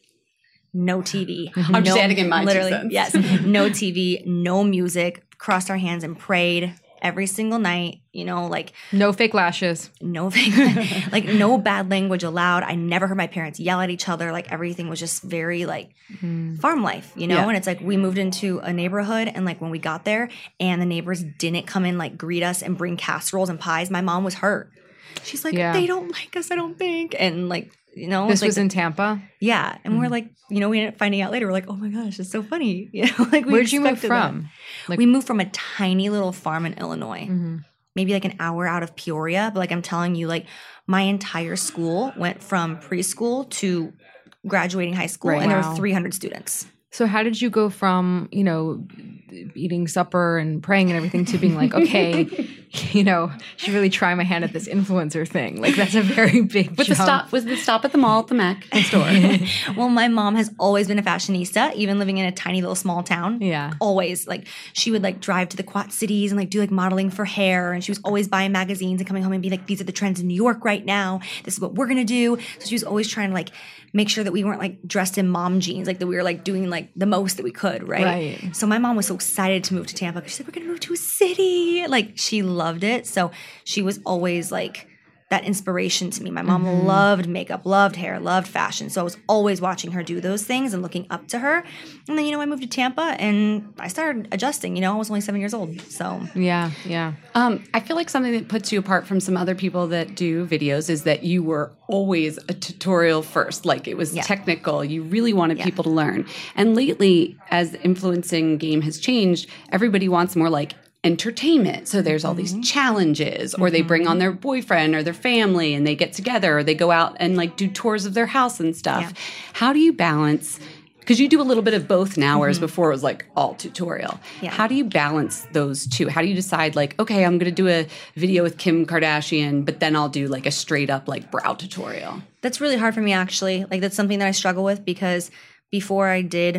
No T V. I'm no, just adding in my literally, two cents. Yes. No T V, no music, crossed our hands and prayed every single night, you know, like no fake lashes, no fake, like no bad language allowed. I never heard my parents yell at each other. Like everything was just very like mm. farm life, you know? Yeah. And it's like we moved into a neighborhood and like when we got there and the neighbors didn't come in like greet us and bring casseroles and pies, my mom was hurt. She's like, yeah. they don't like us, I don't think. And like, you know, this like was in Tampa. Yeah, and mm-hmm. we're like, you know, we ended up finding out later. We're like, oh my gosh, it's so funny. You know, like we where'd you move from? Like, we moved from a tiny little farm in Illinois, mm-hmm. maybe like an hour out of Peoria. But like I'm telling you, like my entire school went from preschool to graduating high school, right. and wow. there were three hundred students. So how did you go from, you know, eating supper and praying and everything to being like, okay, you know, should really try my hand at this influencer thing? Like that's a very big With jump. the stop was the stop at the mall at the Mac store. Well, my mom has always been a fashionista, even living in a tiny little small town. Yeah. Always. Like she would like drive to the Quad Cities and like do like modeling for hair. And she was always buying magazines and coming home and be like, these are the trends in New York right now. This is what we're going to do. So she was always trying to like make sure that we weren't like dressed in mom jeans, like that we were like doing like the most that we could, right? Right. So my mom was so excited to move to Tampa because she said, we're going to move to a city. Like she loved it. So she was always like that inspiration to me. My mom mm-hmm. loved makeup, loved hair, loved fashion. So I was always watching her do those things and looking up to her. And then, you know, I moved to Tampa and I started adjusting. You know, I was only seven years old. So yeah, yeah. Um, I feel like something that puts you apart from some other people that do videos is that you were always a tutorial first. Like it was yeah. technical. You really wanted yeah. people to learn. And lately, as the influencing game has changed, everybody wants more like entertainment. So there's all these challenges, or they bring on their boyfriend or their family and they get together, or they go out and like do tours of their house and stuff. Yeah. How do you balance, because you do a little bit of both now, whereas mm-hmm. before it was like all tutorial. Yeah. How do you balance those two? How do you decide like, okay, I'm going to do a video with Kim Kardashian, but then I'll do like a straight up like brow tutorial? That's really hard for me actually. Like that's something that I struggle with because before I did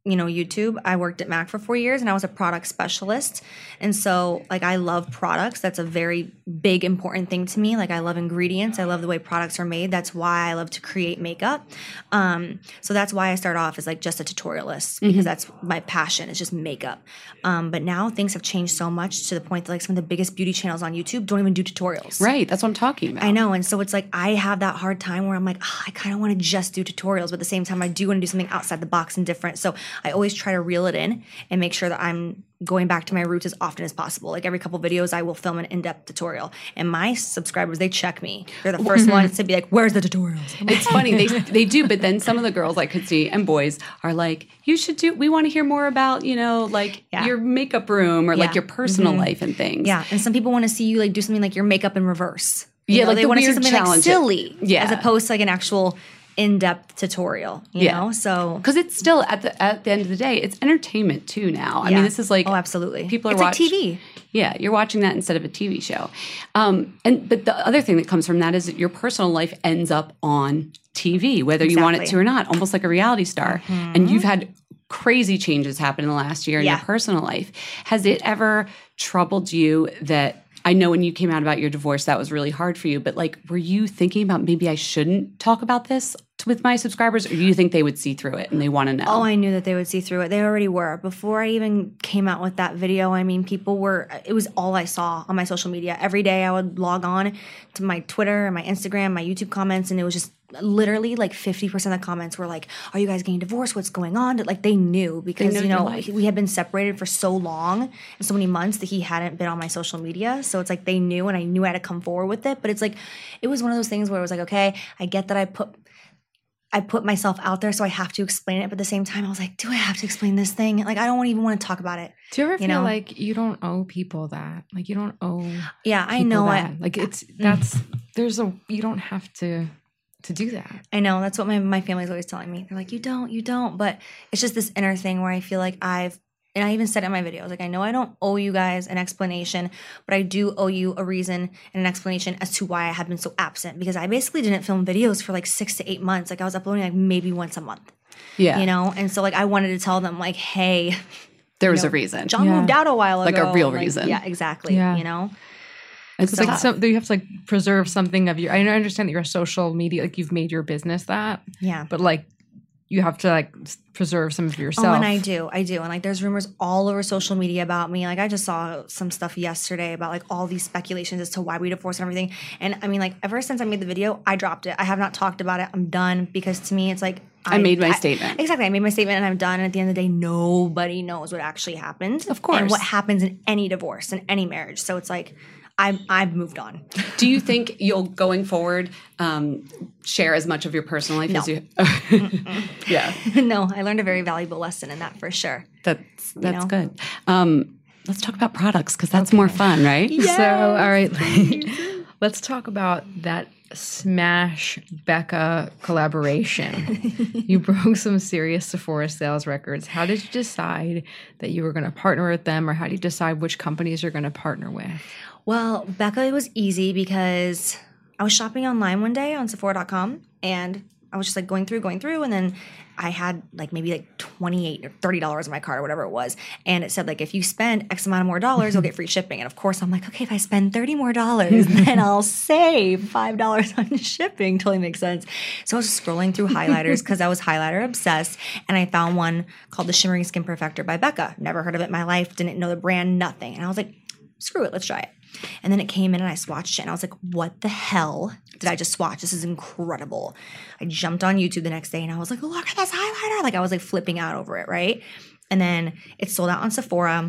you know, YouTube. I worked at Mac for four years and I was a product specialist. And so like I love products. That's a very big, important thing to me. Like I love ingredients. I love the way products are made. That's why I love to create makeup. Um, so that's why I start off as like just a tutorialist because mm-hmm. that's my passion. It's just makeup. Um, but now things have changed so much to the point that like some of the biggest beauty channels on YouTube don't even do tutorials. Right. That's what I'm talking about. I know. And so it's like I have that hard time where I'm like, oh, I kind of want to just do tutorials. But at the same time, I do want to do something outside the box and different. So I always try to reel it in and make sure that I'm going back to my roots as often as possible. Like every couple videos, I will film an in-depth tutorial. And my subscribers, they check me. They're the first ones to be like, where's the tutorials? It's funny. They they do. But then some of the girls I could see and boys are like, you should do, we want to hear more about, you know, like yeah. your makeup room or yeah. like your personal mm-hmm. life and things. Yeah. And some people want to see you like do something like your makeup in reverse. You yeah. know, like they the want to see weird something like silly. Yeah. As opposed to like an actual in-depth tutorial, you yeah. know? So because it's still at the at the end of the day, it's entertainment too now. I yeah. mean, this is like oh, absolutely. People are it's watching like T V. Yeah, you're watching that instead of a T V show. Um, and but the other thing that comes from that is that your personal life ends up on T V, whether exactly. you want it to or not, almost like a reality star. Mm-hmm. And you've had crazy changes happen in the last year in yeah. your personal life. Has it ever troubled you that? I know when you came out about your divorce, that was really hard for you. But like, were you thinking about maybe I shouldn't talk about this with my subscribers? Or do you think they would see through it and they want to know? Oh, I knew that they would see through it. They already were. Before I even came out with that video, I mean, people were, it was all I saw on my social media. Every day I would log on to my Twitter and my Instagram, my YouTube comments, and it was just literally like fifty percent of the comments were like, are you guys getting divorced? What's going on? Like they knew because, they know you know, we had been separated for so long and so many months that he hadn't been on my social media. So it's like they knew and I knew I had to come forward with it. But it's like, it was one of those things where it was like, okay, I get that I put I put myself out there, so I have to explain it. But at the same time, I was like, do I have to explain this thing? Like, I don't even want to talk about it. Do you ever you feel know? like you don't owe people that? Like you don't owe Yeah, I know. that. I, like it's, that's, there's a, you don't have to, to do that. I know. That's what my, my family's always telling me. They're like, you don't, you don't. But it's just this inner thing where I feel like I've, and I even said it in my videos, like, I know I don't owe you guys an explanation, but I do owe you a reason and an explanation as to why I have been so absent. Because I basically didn't film videos for like six to eight months. Like I was uploading like maybe once a month. Yeah. You know? And so like I wanted to tell them like, hey. There was know, a reason. John yeah. moved out a while like ago. Like a real like, reason. Yeah, exactly. Yeah. You know? It's so, like some, you have to like preserve something of your, I understand that you're a social media, like you've made your business that. Yeah. But like, you have to like preserve some of yourself. Oh, and I do. I do. And like there's rumors all over social media about me. Like I just saw some stuff yesterday about like all these speculations as to why we divorced and everything. And I mean like ever since I made the video, I dropped it. I have not talked about it. I'm done because to me it's like I, I made my I, statement. Exactly. I made my statement and I'm done. And at the end of the day, nobody knows what actually happened. Of course. And what happens in any divorce, in any marriage. So it's like I've, I've moved on. Do you think you'll, going forward, um, share as much of your personal life no. as you? Yeah. No, I learned a very valuable lesson in that for sure. That's that's know? good. Um, let's talk about products because that's okay. more fun, right? Yes. So, all right, let's talk about that Smash Becca collaboration. You broke some serious Sephora sales records. How did you decide that you were going to partner with them, or how do you decide which companies you're going to partner with? Well, Becca, it was easy because I was shopping online one day on Sephora dot com and I was just like going through, going through, and then I had like maybe like twenty-eight or thirty dollars in my cart or whatever it was. And it said like, if you spend X amount of more dollars, you'll get free shipping. And of course I'm like, okay, if I spend thirty more dollars, then I'll save five dollars on shipping. Totally makes sense. So I was scrolling through highlighters because I was highlighter obsessed. And I found one called the Shimmering Skin Perfector by Becca. Never heard of it in my life. Didn't know the brand, nothing. And I was like, screw it, let's try it. And then it came in and I swatched it and I was like, what the hell did I just swatch? This is incredible. I jumped on YouTube the next day and I was like, look at this highlighter. Like I was like flipping out over it, right? And then it sold out on Sephora.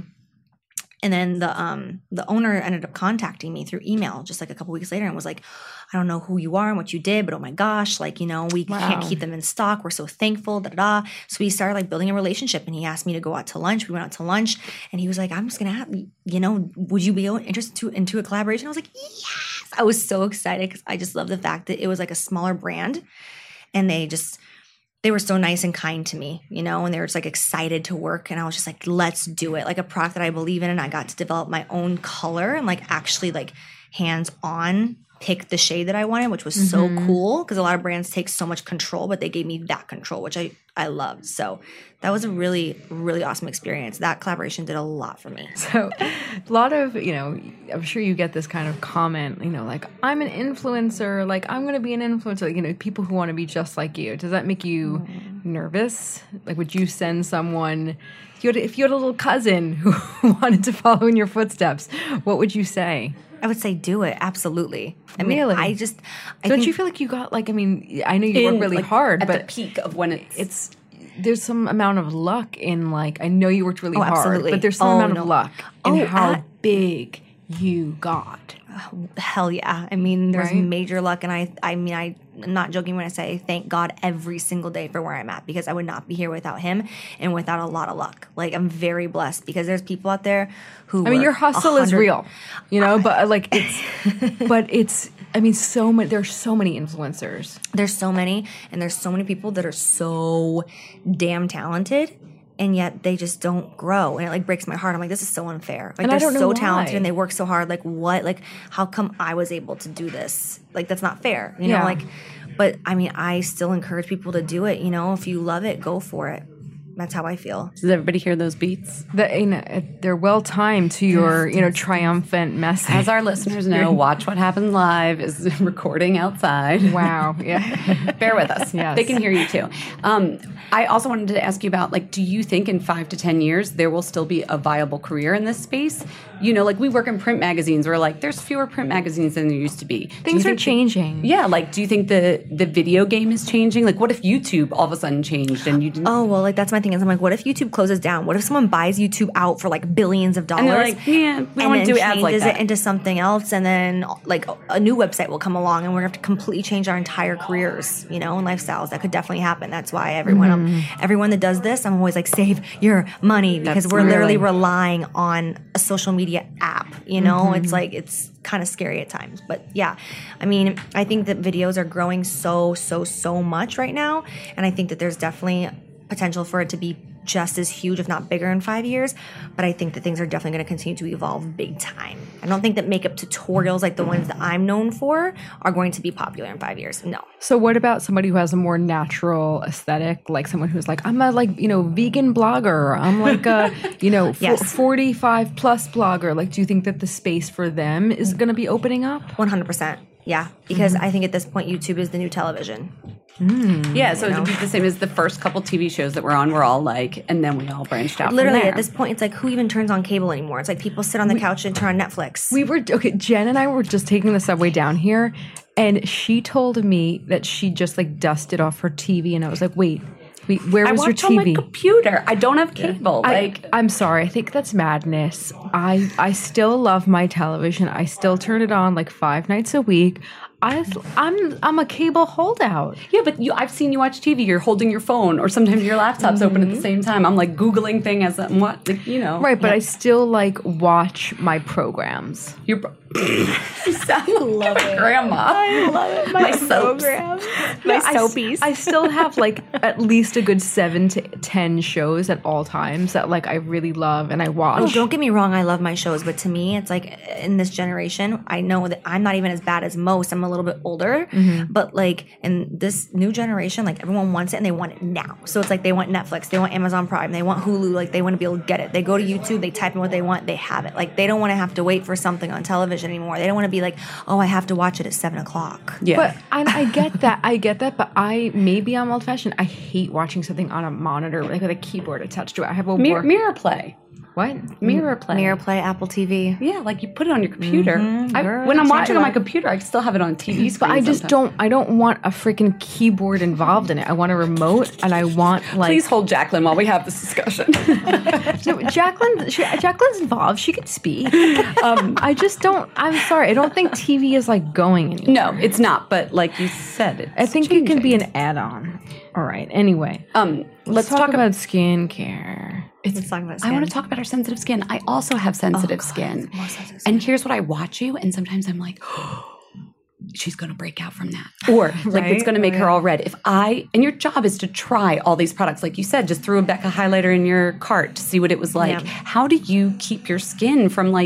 And then the um the owner ended up contacting me through email just like a couple weeks later and was like, I don't know who you are and what you did, but oh my gosh, like, you know, we wow. can't keep them in stock. We're so thankful, da da da. So we started like building a relationship and he asked me to go out to lunch. We went out to lunch and he was like, I'm just going to have, you know, would you be interested to, into a collaboration? I was like, yes. I was so excited because I just love the fact that it was like a smaller brand and they just, they were so nice and kind to me, you know, and they were just like excited to work. And I was just like, let's do it. Like a product that I believe in. And I got to develop my own color and like actually like hands on pick the shade that I wanted, which was mm-hmm. so cool because a lot of brands take so much control, but they gave me that control, which I, I loved. So that was a really, really awesome experience. That collaboration did a lot for me. So a lot of, you know, I'm sure you get this kind of comment, you know, like, I'm an influencer, like, I'm going to be an influencer, you know, people who want to be just like you. Does that make you mm. nervous? Like, would you send someone, if you, had, if you had a little cousin who wanted to follow in your footsteps, what would you say? I would say do it. Absolutely. I mean, really? I just... I Don't think you feel like you got, like, I mean, I know you in, work really like, hard, at but... the peak of when it's... It's... There's some amount of luck in, like, I know you worked really oh, hard, absolutely. but there's some oh, amount no. of luck in oh, how uh, big you got. Hell yeah. I mean, there's right? major luck, and I I mean, I, I'm not joking when I say I thank God every single day for where I'm at, because I would not be here without him and without a lot of luck. Like, I'm very blessed because there's people out there who I mean, your hustle is real, you know, I, but, like, it's, but it's, I mean, so many, there's so many influencers. There's so many, and there's so many people that are so damn talented, and yet they just don't grow, and it like breaks my heart. I'm like, this is so unfair. Like, and they're I don't know so why. talented and they work so hard. Like, what? Like, how come I was able to do this? Like, that's not fair, you yeah. know? Like, but I mean, I still encourage people to do it. You know, if you love it, go for it. That's how I feel. Does everybody hear those beats? The, you know, they're well timed to your, you know, triumphant message. As our listeners know, Watch What Happens Live is recording outside. Wow. Yeah. Bear with us. Yes. They can hear you too. Um, I also wanted to ask you about, like, do you think in five to ten years there will still be a viable career in this space? You know, like, we work in print magazines where, like, there's fewer print magazines than there used to be. Things are changing. The, yeah. Like, do you think the, the video game is changing? Like, what if YouTube all of a sudden changed and you didn't? Oh, well, like, that's my thing is I'm like, what if YouTube closes down? What if someone buys YouTube out for like billions of dollars? And they're like, yeah, we don't want to do ads like that. Changes it into something else, and then like a new website will come along, and we're gonna have to completely change our entire careers, you know, and lifestyles. That could definitely happen. That's why everyone, mm. everyone that does this, I'm always like, save your money, because That's we're really. literally relying on a social media app. You know, Mm-hmm. it's like it's kind of scary at times, but yeah, I mean, I think that videos are growing so, so, so much right now, and I think that there's definitely potential for it to be just as huge, if not bigger, in five years. But I think that things are definitely going to continue to evolve big time. I don't think that makeup tutorials like the ones that I'm known for are going to be popular in five years. No. So what about somebody who has a more natural aesthetic, like someone who's like, I'm a like, you know, vegan blogger. I'm like a, you know, yes. forty-five plus blogger. Like, do you think that the space for them is going to be opening up? one hundred percent. Yeah. Because mm-hmm. I think at this point, YouTube is the new television. Mm, yeah, so it'd be the same as the first couple T V shows that we're on. We're all like, and then we all branched out. Literally, from there. at this point, it's like, who even turns on cable anymore? It's like people sit on the we, couch and turn on Netflix. We were okay. Jen and I were just taking the subway down here, and she told me that she just like dusted off her T V, and I was like, wait. Wait, where was I your watch T V? on my computer. I don't have cable. I, Like, I'm sorry. I think that's madness. I I still love my television. I still turn it on like five nights a week. I, I'm I'm a cable holdout. Yeah, but you, I've seen you watch T V. You're holding your phone, or sometimes your laptop's mm-hmm. open at the same time. I'm like Googling thing as I'm what, like, you know. Right, but yeah. I still like watch my programs. You're. You sound like a grandma. I love it. My, my soaps. Programs. My I, soapies. I still have like at least a good seven to ten shows at all times that like I really love and I watch. Oh, don't get me wrong. I love my shows, but to me, it's like in this generation, I know that I'm not even as bad as most. I'm a little bit older, mm-hmm. but like in this new generation, like everyone wants it and they want it now. So it's like they want Netflix, they want Amazon Prime, they want Hulu, like they want to be able to get it. They go to YouTube, they type in what they want, they have it. Like they don't want to have to wait for something on television anymore. They don't want to be like, oh, I have to watch it at seven o'clock. Yeah, but I, I get that. I get that. But I maybe I'm old fashioned. I hate watching something on a monitor like with a keyboard attached to it. I have a Mir- work- Mirror Play. What? Mirror Play. Mirror Play, Apple T V. Yeah, like you put it on your computer. Mm-hmm. I, Girl, when I'm change watching your on my life. computer, I still have it on T V screen. But I just sometimes. don't. I don't want a freaking keyboard involved in it. I want a remote, and I want like. Please hold Jacqueline while we have this discussion. No, Jacqueline. She, Jacqueline's involved. She can speak. Um, I just don't. I'm sorry. I don't think T V is like going anywhere. No, it's not. But like you said, it's I think changing. it can be an add-on. All right. Anyway, um, let's, let's talk, talk about skincare. It's, let's talk about skin. I want to talk about our sensitive skin. I also have sensitive, oh, God, skin. sensitive skin. And here's what I watch you, and sometimes I'm like, oh, she's going to break out from that. Or like Right? it's going to make Oh, her yeah. all red. If I, and your job is to try all these products. Like you said, just threw a Becca highlighter in your cart to see what it was like. Yeah. How do you keep your skin from like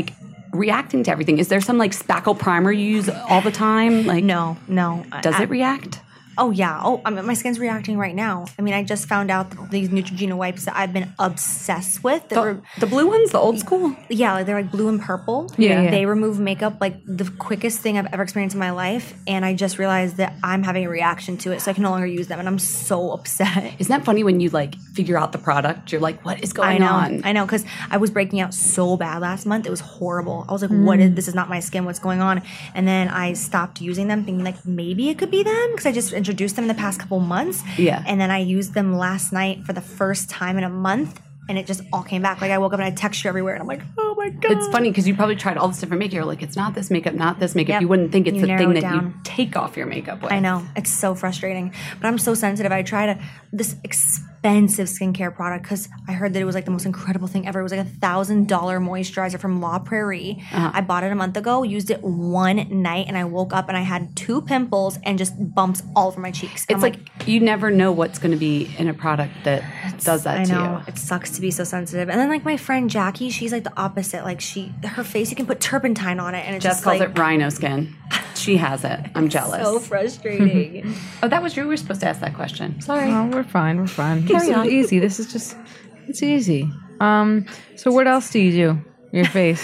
reacting to everything? Is there some like spackle primer you use all the time? Like, No, no. does I, it react? Oh, yeah. Oh, I mean, my skin's reacting right now. I mean, I just found out that these Neutrogena wipes that I've been obsessed with. That The, were, the blue ones, the old school? yeah, like they're like blue and purple. Yeah, yeah. They remove makeup like the quickest thing I've ever experienced in my life. And I just realized that I'm having a reaction to it. So I can no longer use them. And I'm so upset. Isn't that funny when you like figure out the product? You're like, what is going I know. on? I know. Because I was breaking out so bad last month. It was horrible. I was like, what is this? Is not my skin. What's going on? And then I stopped using them thinking like maybe it could be them because I just introduced them in the past couple months. Yeah. And then I used them last night for the first time in a month. And it just all came back. Like I woke up and I had texture everywhere. And I'm like, oh my God. It's funny because you probably tried all this different makeup. You're like, it's not this makeup, not this makeup. Yep. You wouldn't think it's You the narrow thing it that you down. take off your makeup with. I know. It's so frustrating. But I'm so sensitive. I tried a, this expensive skincare product because I heard that it was like the most incredible thing ever. It was like a one thousand dollars moisturizer from La Prairie. Uh-huh. I bought it a month ago, used it one night, and I woke up and I had two pimples and just bumps all over my cheeks. And It's I'm like, you never know what's going to be in a product that does that I to know. you. It sucks to be so sensitive. And then like my friend Jackie, she's like the opposite. Like she, her face, you can put turpentine on it and it's Jess just calls like it rhino skin. She has it. I'm jealous. so frustrating. Oh, that was you. We were supposed to ask that question. Sorry. Oh, we're fine. We're fine. Carry This on. is easy. This is just, it's easy. Um. So what else do you do? Your face.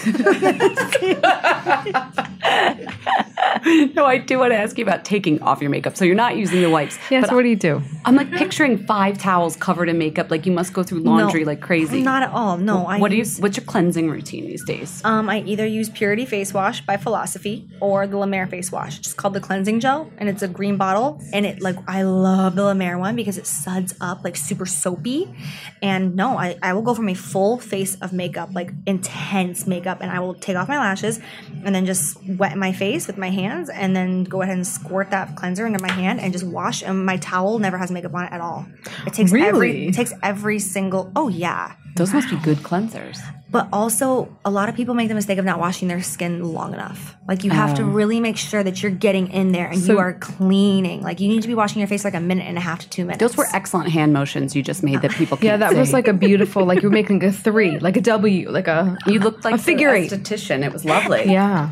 No, I do want to ask you about taking off your makeup. So you're not using the wipes. Yes. but What do you do? I'm like picturing five towels covered in makeup. Like you must go through laundry No, like crazy. Not at all. No. I What do you? use, What's your cleansing routine these days? Um, I either use Purity Face Wash by Philosophy or the La Mer Face Wash. It's called the Cleansing Gel, and it's a green bottle. And it like I love the La Mer one because it suds up like super soapy. And no, I, I will go from a full face of makeup, like intense makeup, and I will take off my lashes and then just wet my face with my hands and then go ahead and squirt that cleanser into my hand and just wash. And my towel never has makeup on it at all. It takes every Really? it takes every single. Oh yeah. Those must be good cleansers. But also, a lot of people make the mistake of not washing their skin long enough. Like, you have to really make sure that you're getting in there and you are cleaning. Like, you need to be washing your face like a minute and a half to two minutes. Those were excellent hand motions you just made that people can't Yeah, that see. was like a beautiful, like you were making a three, like a W, like a. You looked like a figure eight. esthetician. It was lovely. Yeah.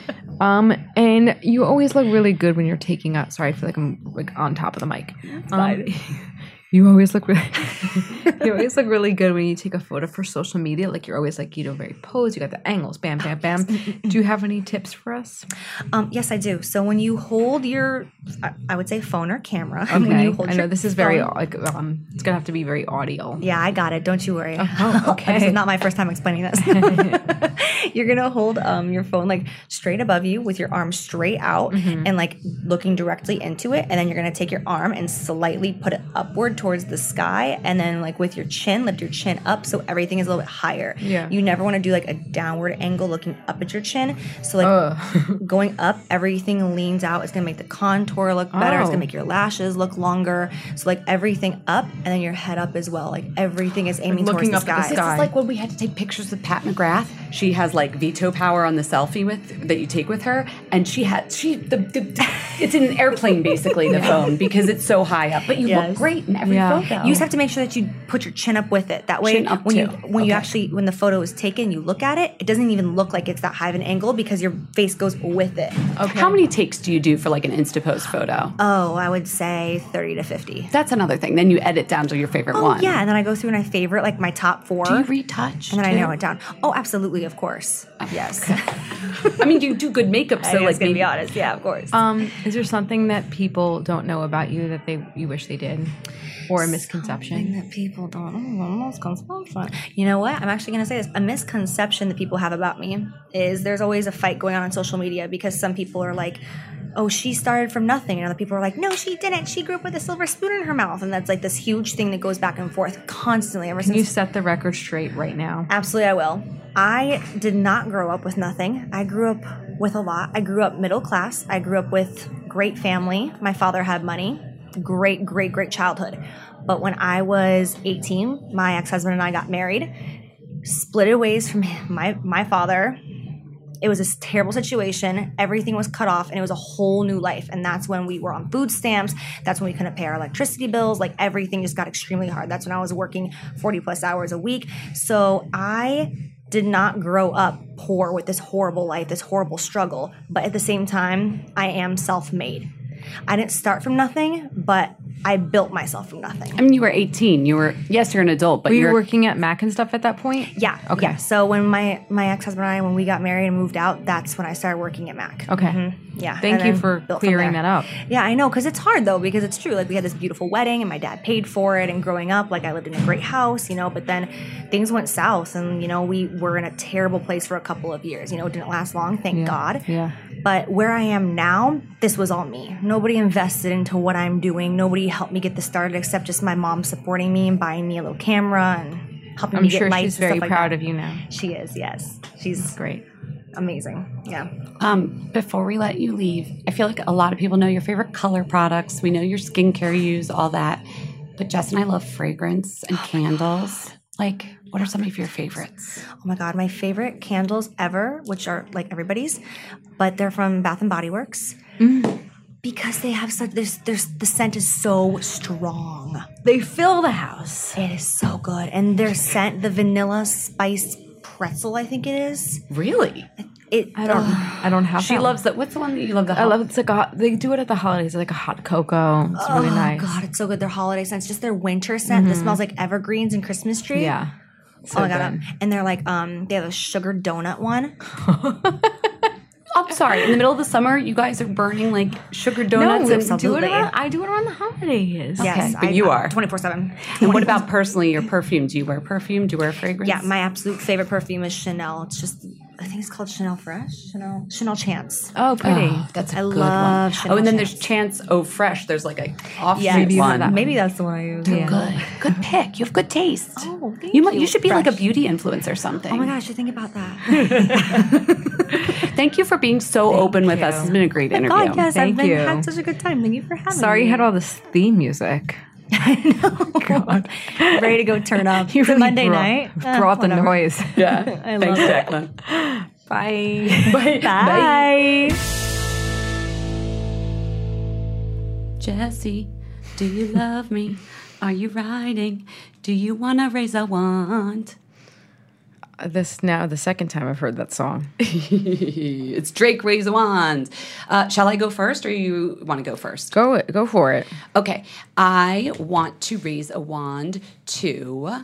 Um, and you always look really good when you're taking out. Sorry, I feel like I'm like on top of the mic. Um, you always look really, you always look really good when you take a photo for social media. Like you're always like, you know, very posed. You got the angles, bam, bam, bam. Do you have any tips for us? Um, yes, I do. So when you hold your, I, I would say phone or camera. When Okay, you hold I know your this is very phone- like um, it's gonna have to be very audio. Yeah, I got it. Don't you worry. Oh, okay. This is not my first time explaining this. You're gonna hold um your phone like straight above you with your arm straight out Mm-hmm. and like looking directly into it, and then you're gonna take your arm and slightly put it upward towards the sky, and then like with your chin, lift your chin up so everything is a little bit higher. Yeah. You never want to do like a downward angle looking up at your chin. So like going up, everything leans out. It's gonna make the contour look better. It's Oh. gonna make your lashes look longer. So like everything up, and then your head up as well. Like everything is aiming looking towards the up at sky. the This sky. is like when we had to take pictures with Pat McGrath. She has like veto power on the selfie with that you take with her, and she had she the, the it's in an airplane basically the phone because it's so high up. But you Yes. look great in every Yeah. photo. You just have to make sure that you put your chin up with it. That way, Chin up when you too. when you Okay. actually when the photo is taken, you look at it. It doesn't even look like it's that high of an angle because your face goes with it. Okay. How many takes do you do for like an Instapost photo? Oh, I would say thirty to fifty. That's another thing. Then you edit down to your favorite Oh one. yeah, and then I go through and I favorite like my top four. Do you retouch? and then I too? narrow it down. Oh, absolutely, of course. Yes. I mean, you do good makeup, so So like like gonna maybe be honest, yeah, of course. Um, is there something that people don't know about you that they you wish they did, or a misconception? that people don't know. Misconception. You know what? I'm actually going to say this. A misconception that people have about me is there's always a fight going on on social media because some people are like, oh, she started from nothing. And other people are like, no, she didn't. She grew up with a silver spoon in her mouth. And that's like this huge thing that goes back and forth constantly ever Can since. you set the record straight right now? Absolutely, I will. I did not grow up with nothing. I grew up with a lot. I grew up middle class. I grew up with great family. My father had money. Great, great, great childhood. But when I was eighteen, my ex-husband and I got married, split ways from my, my father. It was a terrible situation. Everything was cut off, and it was a whole new life. And that's when we were on food stamps. That's when we couldn't pay our electricity bills. Like, everything just got extremely hard. That's when I was working forty plus hours a week. So I did not grow up poor with this horrible life, this horrible struggle. But at the same time, I am self-made. I didn't start from nothing, but I built myself from nothing. I mean, you were eighteen. You were, yes, you're an adult, but Were you you're working at Mac and stuff at that point? Yeah. Okay. Yeah. So when my, my ex-husband and I, when we got married and moved out, that's when I started working at Mac. Okay. Mm-hmm. Yeah. Thank and you then for built from clearing there. that up. Yeah, I know, because it's hard, though, because it's true. Like, we had this beautiful wedding, and my dad paid for it, and growing up, like, I lived in a great house, you know, but then things went south, and, you know, we were in a terrible place for a couple of years. You know, it didn't last long, thank Yeah. God. Yeah. But where I am now, this was all me. Nobody invested into what I'm doing. Nobody helped me get this started except just my mom supporting me and buying me a little camera and helping I'm me sure get lights she's and very stuff like proud that. of you now. She is, yes. She's Great. amazing. Yeah. Um, before we let you leave, I feel like a lot of people know your favorite color products. We know your skincare you use, all that. But Jess and I love fragrance and candles. Like, what are some of your favorites? Oh my God, my favorite candles ever, which are like everybody's, but they're from Bath and Body Works. Mm. Because they have such, there's, there's, the scent is so strong. They fill the house. It is so good. And their scent, the vanilla spice pretzel, I think it is. Really? It, I don't. ugh. I don't have. She that loves that. What's the one that you love the I love it's like a hot, they do it at the holidays. It's like a hot cocoa. It's really Oh nice. God, it's so good. Their holiday scents, just their winter scent that smells like evergreens and Christmas tree. Yeah. So oh my God. good. And they're like, um, they have a sugar donut one. I'm sorry. In the middle of the summer, you guys are burning like sugar donuts No, and do it absolutely. around, I do it around the holidays. Yes, but you are. twenty-four seven. And what about personally your perfume? Do you wear perfume? Do you wear fragrance? Yeah, my absolute favorite perfume is Chanel. It's just, I think it's called Chanel Fresh. Chanel Chanel Chance. Oh, pretty. Oh, that's a I good love one. Chanel Oh, and then Chance. there's Chance Oh Fresh. There's like a offshoot Yes. one. Maybe that's the one I use. Yeah. Good. Good pick. You have good taste. Oh, thank you. might- you. You should be like a Fresh. beauty influencer or something. Oh my gosh, I should think about that. Thank you for being so open with us. you. It's been a great interview. God, yes, Thank I've been, you. had such a good time. Thank you for having Sorry me. you had all this theme music. God. Ready to go turn up. You It's a really Monday brought, night. Uh, brought the whatever. noise. Yeah. I love Thanks, it. Jacqueline. Bye. Bye. Bye. Jesse, do you love me? Are you riding? Do you want to raise a wand? This now the second time I've heard that song. It's Drake Raise a Wand. Uh, shall I go first or you want to go first? Go go for it. Okay. I want to raise a wand to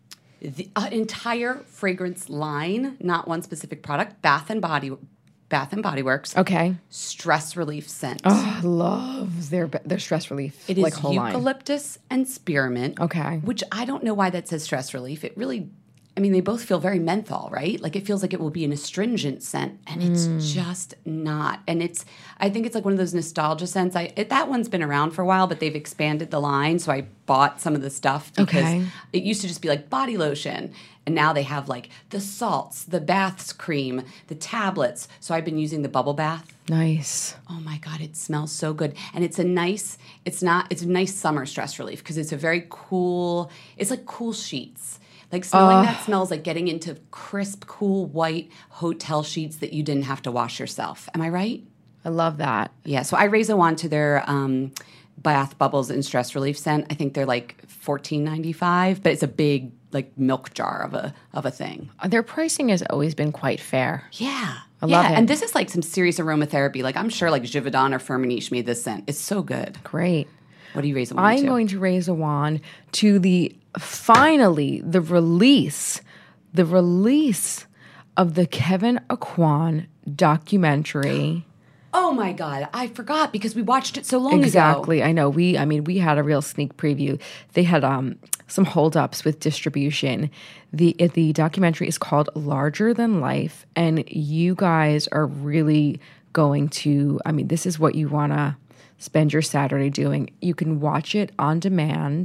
the uh, entire fragrance line, not one specific product, Bath and Body Bath and Body Works. Okay. Stress relief scent. Oh, I love their their stress relief. It is like whole line. eucalyptus and spearmint. Okay. Which I don't know why that says stress relief. It really, I mean, they both feel very menthol, right? Like it feels like it will be an astringent scent, and it's Mm. just not. And it's, I think it's like one of those nostalgia scents. I it, that one's been around for a while, but they've expanded the line, so I bought some of the stuff because Okay. it used to just be like body lotion. And now they have like the salts, the baths cream, the tablets. So I've been using the bubble bath. Nice. Oh my God, it smells so good. And it's a nice, it's not, it's a nice summer stress relief because it's a very cool, it's like cool sheets. Like smelling that smells like getting into crisp, cool, white hotel sheets that you didn't have to wash yourself. Am I right? I love that. Yeah, so I raise a wand to their um, bath bubbles and stress relief scent. I think they're like fourteen ninety-five, but it's a big like milk jar of a of a thing. Their pricing has always been quite fair. Yeah. I yeah. love it. And this is like some serious aromatherapy. Like I'm sure like Givaudan or Firmenich made this scent. It's so good. Great. What do you raise a wand I'm to? going to raise a wand to the finally the release, the release of the Kevin Aquan documentary. Oh my God, I forgot because we watched it so long ago. Exactly. I know. We I mean we had a real sneak preview. They had um some holdups with distribution. The it, the documentary is called Larger Than Life, and you guys are really going to I mean this is what you want to spend your Saturday doing. You can watch it on demand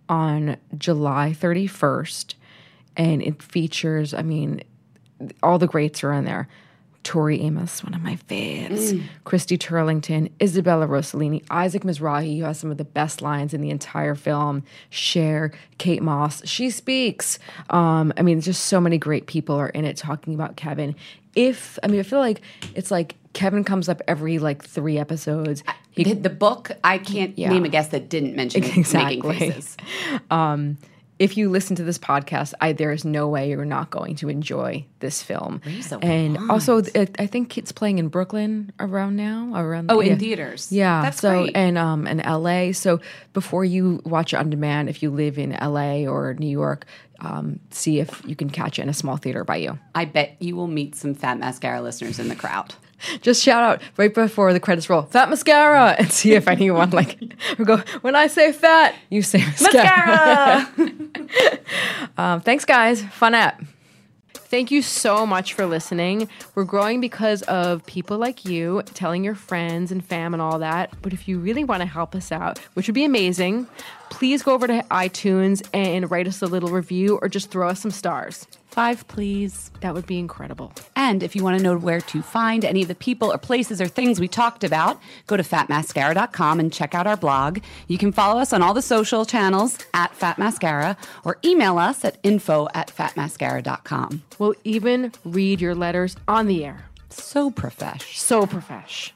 on July thirty-first, and it features I mean all the greats are in there. Tori Amos, one of my faves, mm. Christy Turlington, Isabella Rossellini, Isaac Mizrahi, who has some of the best lines in the entire film, Cher, Kate Moss, she speaks. Um, I mean, just so many great people are in it talking about Kevin. If, I mean, I feel like it's like Kevin comes up every like three episodes. He, the, the book, I can't Yeah. name a guest that didn't mention exactly. making faces. Um, if you listen to this podcast, I, there is no way you're not going to enjoy this film. And want. also, it, I think it's playing in Brooklyn around now. Around Oh, yeah. in theaters. Yeah, That's so great. and um in L A. So before you watch it on demand, if you live in L A or New York, um, see if you can catch it in a small theater by you. I bet you will meet some Fat Mascara listeners in the crowd. Just shout out right before the credits roll, "Fat Mascara," and see if anyone like will go. When I say fat, you say mascara. Mascara! um, thanks, guys. Fun app. Thank you so much for listening. We're growing because of people like you telling your friends and fam and all that. But if you really want to help us out, which would be amazing, please go over to iTunes and write us a little review or just throw us some stars. Five, please. That would be incredible. And if you want to know where to find any of the people or places or things we talked about, go to fat mascara dot com and check out our blog. You can follow us on all the social channels at Fat Mascara or email us at info at fat mascara dot com. We'll even read your letters on the air. So profesh. So profesh.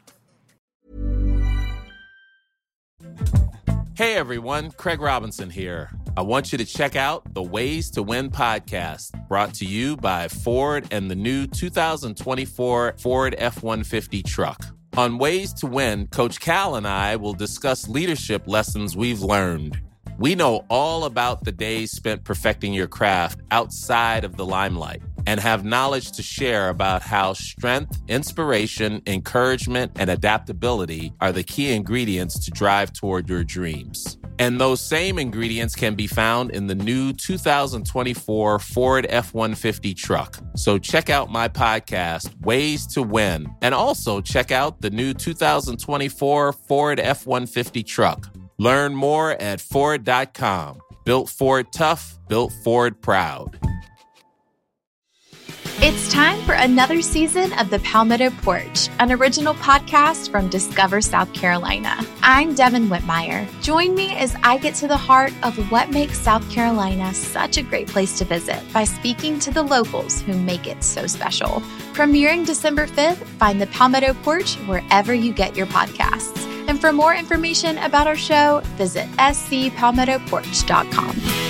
Hey everyone, Craig Robinson here. I want you to check out the Ways to Win podcast, brought to you by Ford and the new two thousand twenty-four Ford F one fifty truck. On Ways to Win, Coach Cal and I will discuss leadership lessons we've learned. We know all about the days spent perfecting your craft outside of the limelight and have knowledge to share about how strength, inspiration, encouragement, and adaptability are the key ingredients to drive toward your dreams. And those same ingredients can be found in the new two thousand twenty-four Ford F one fifty truck. So check out my podcast, Ways to Win, and also check out the new two thousand twenty-four Ford F one fifty truck. Learn more at Ford dot com. Built Ford tough, built Ford proud. It's time for another season of The Palmetto Porch, an original podcast from Discover South Carolina. I'm Devin Whitmire. Join me as I get to the heart of what makes South Carolina such a great place to visit by speaking to the locals who make it so special. Premiering December fifth, find The Palmetto Porch wherever you get your podcasts. And for more information about our show, visit s c palmetto porch dot com.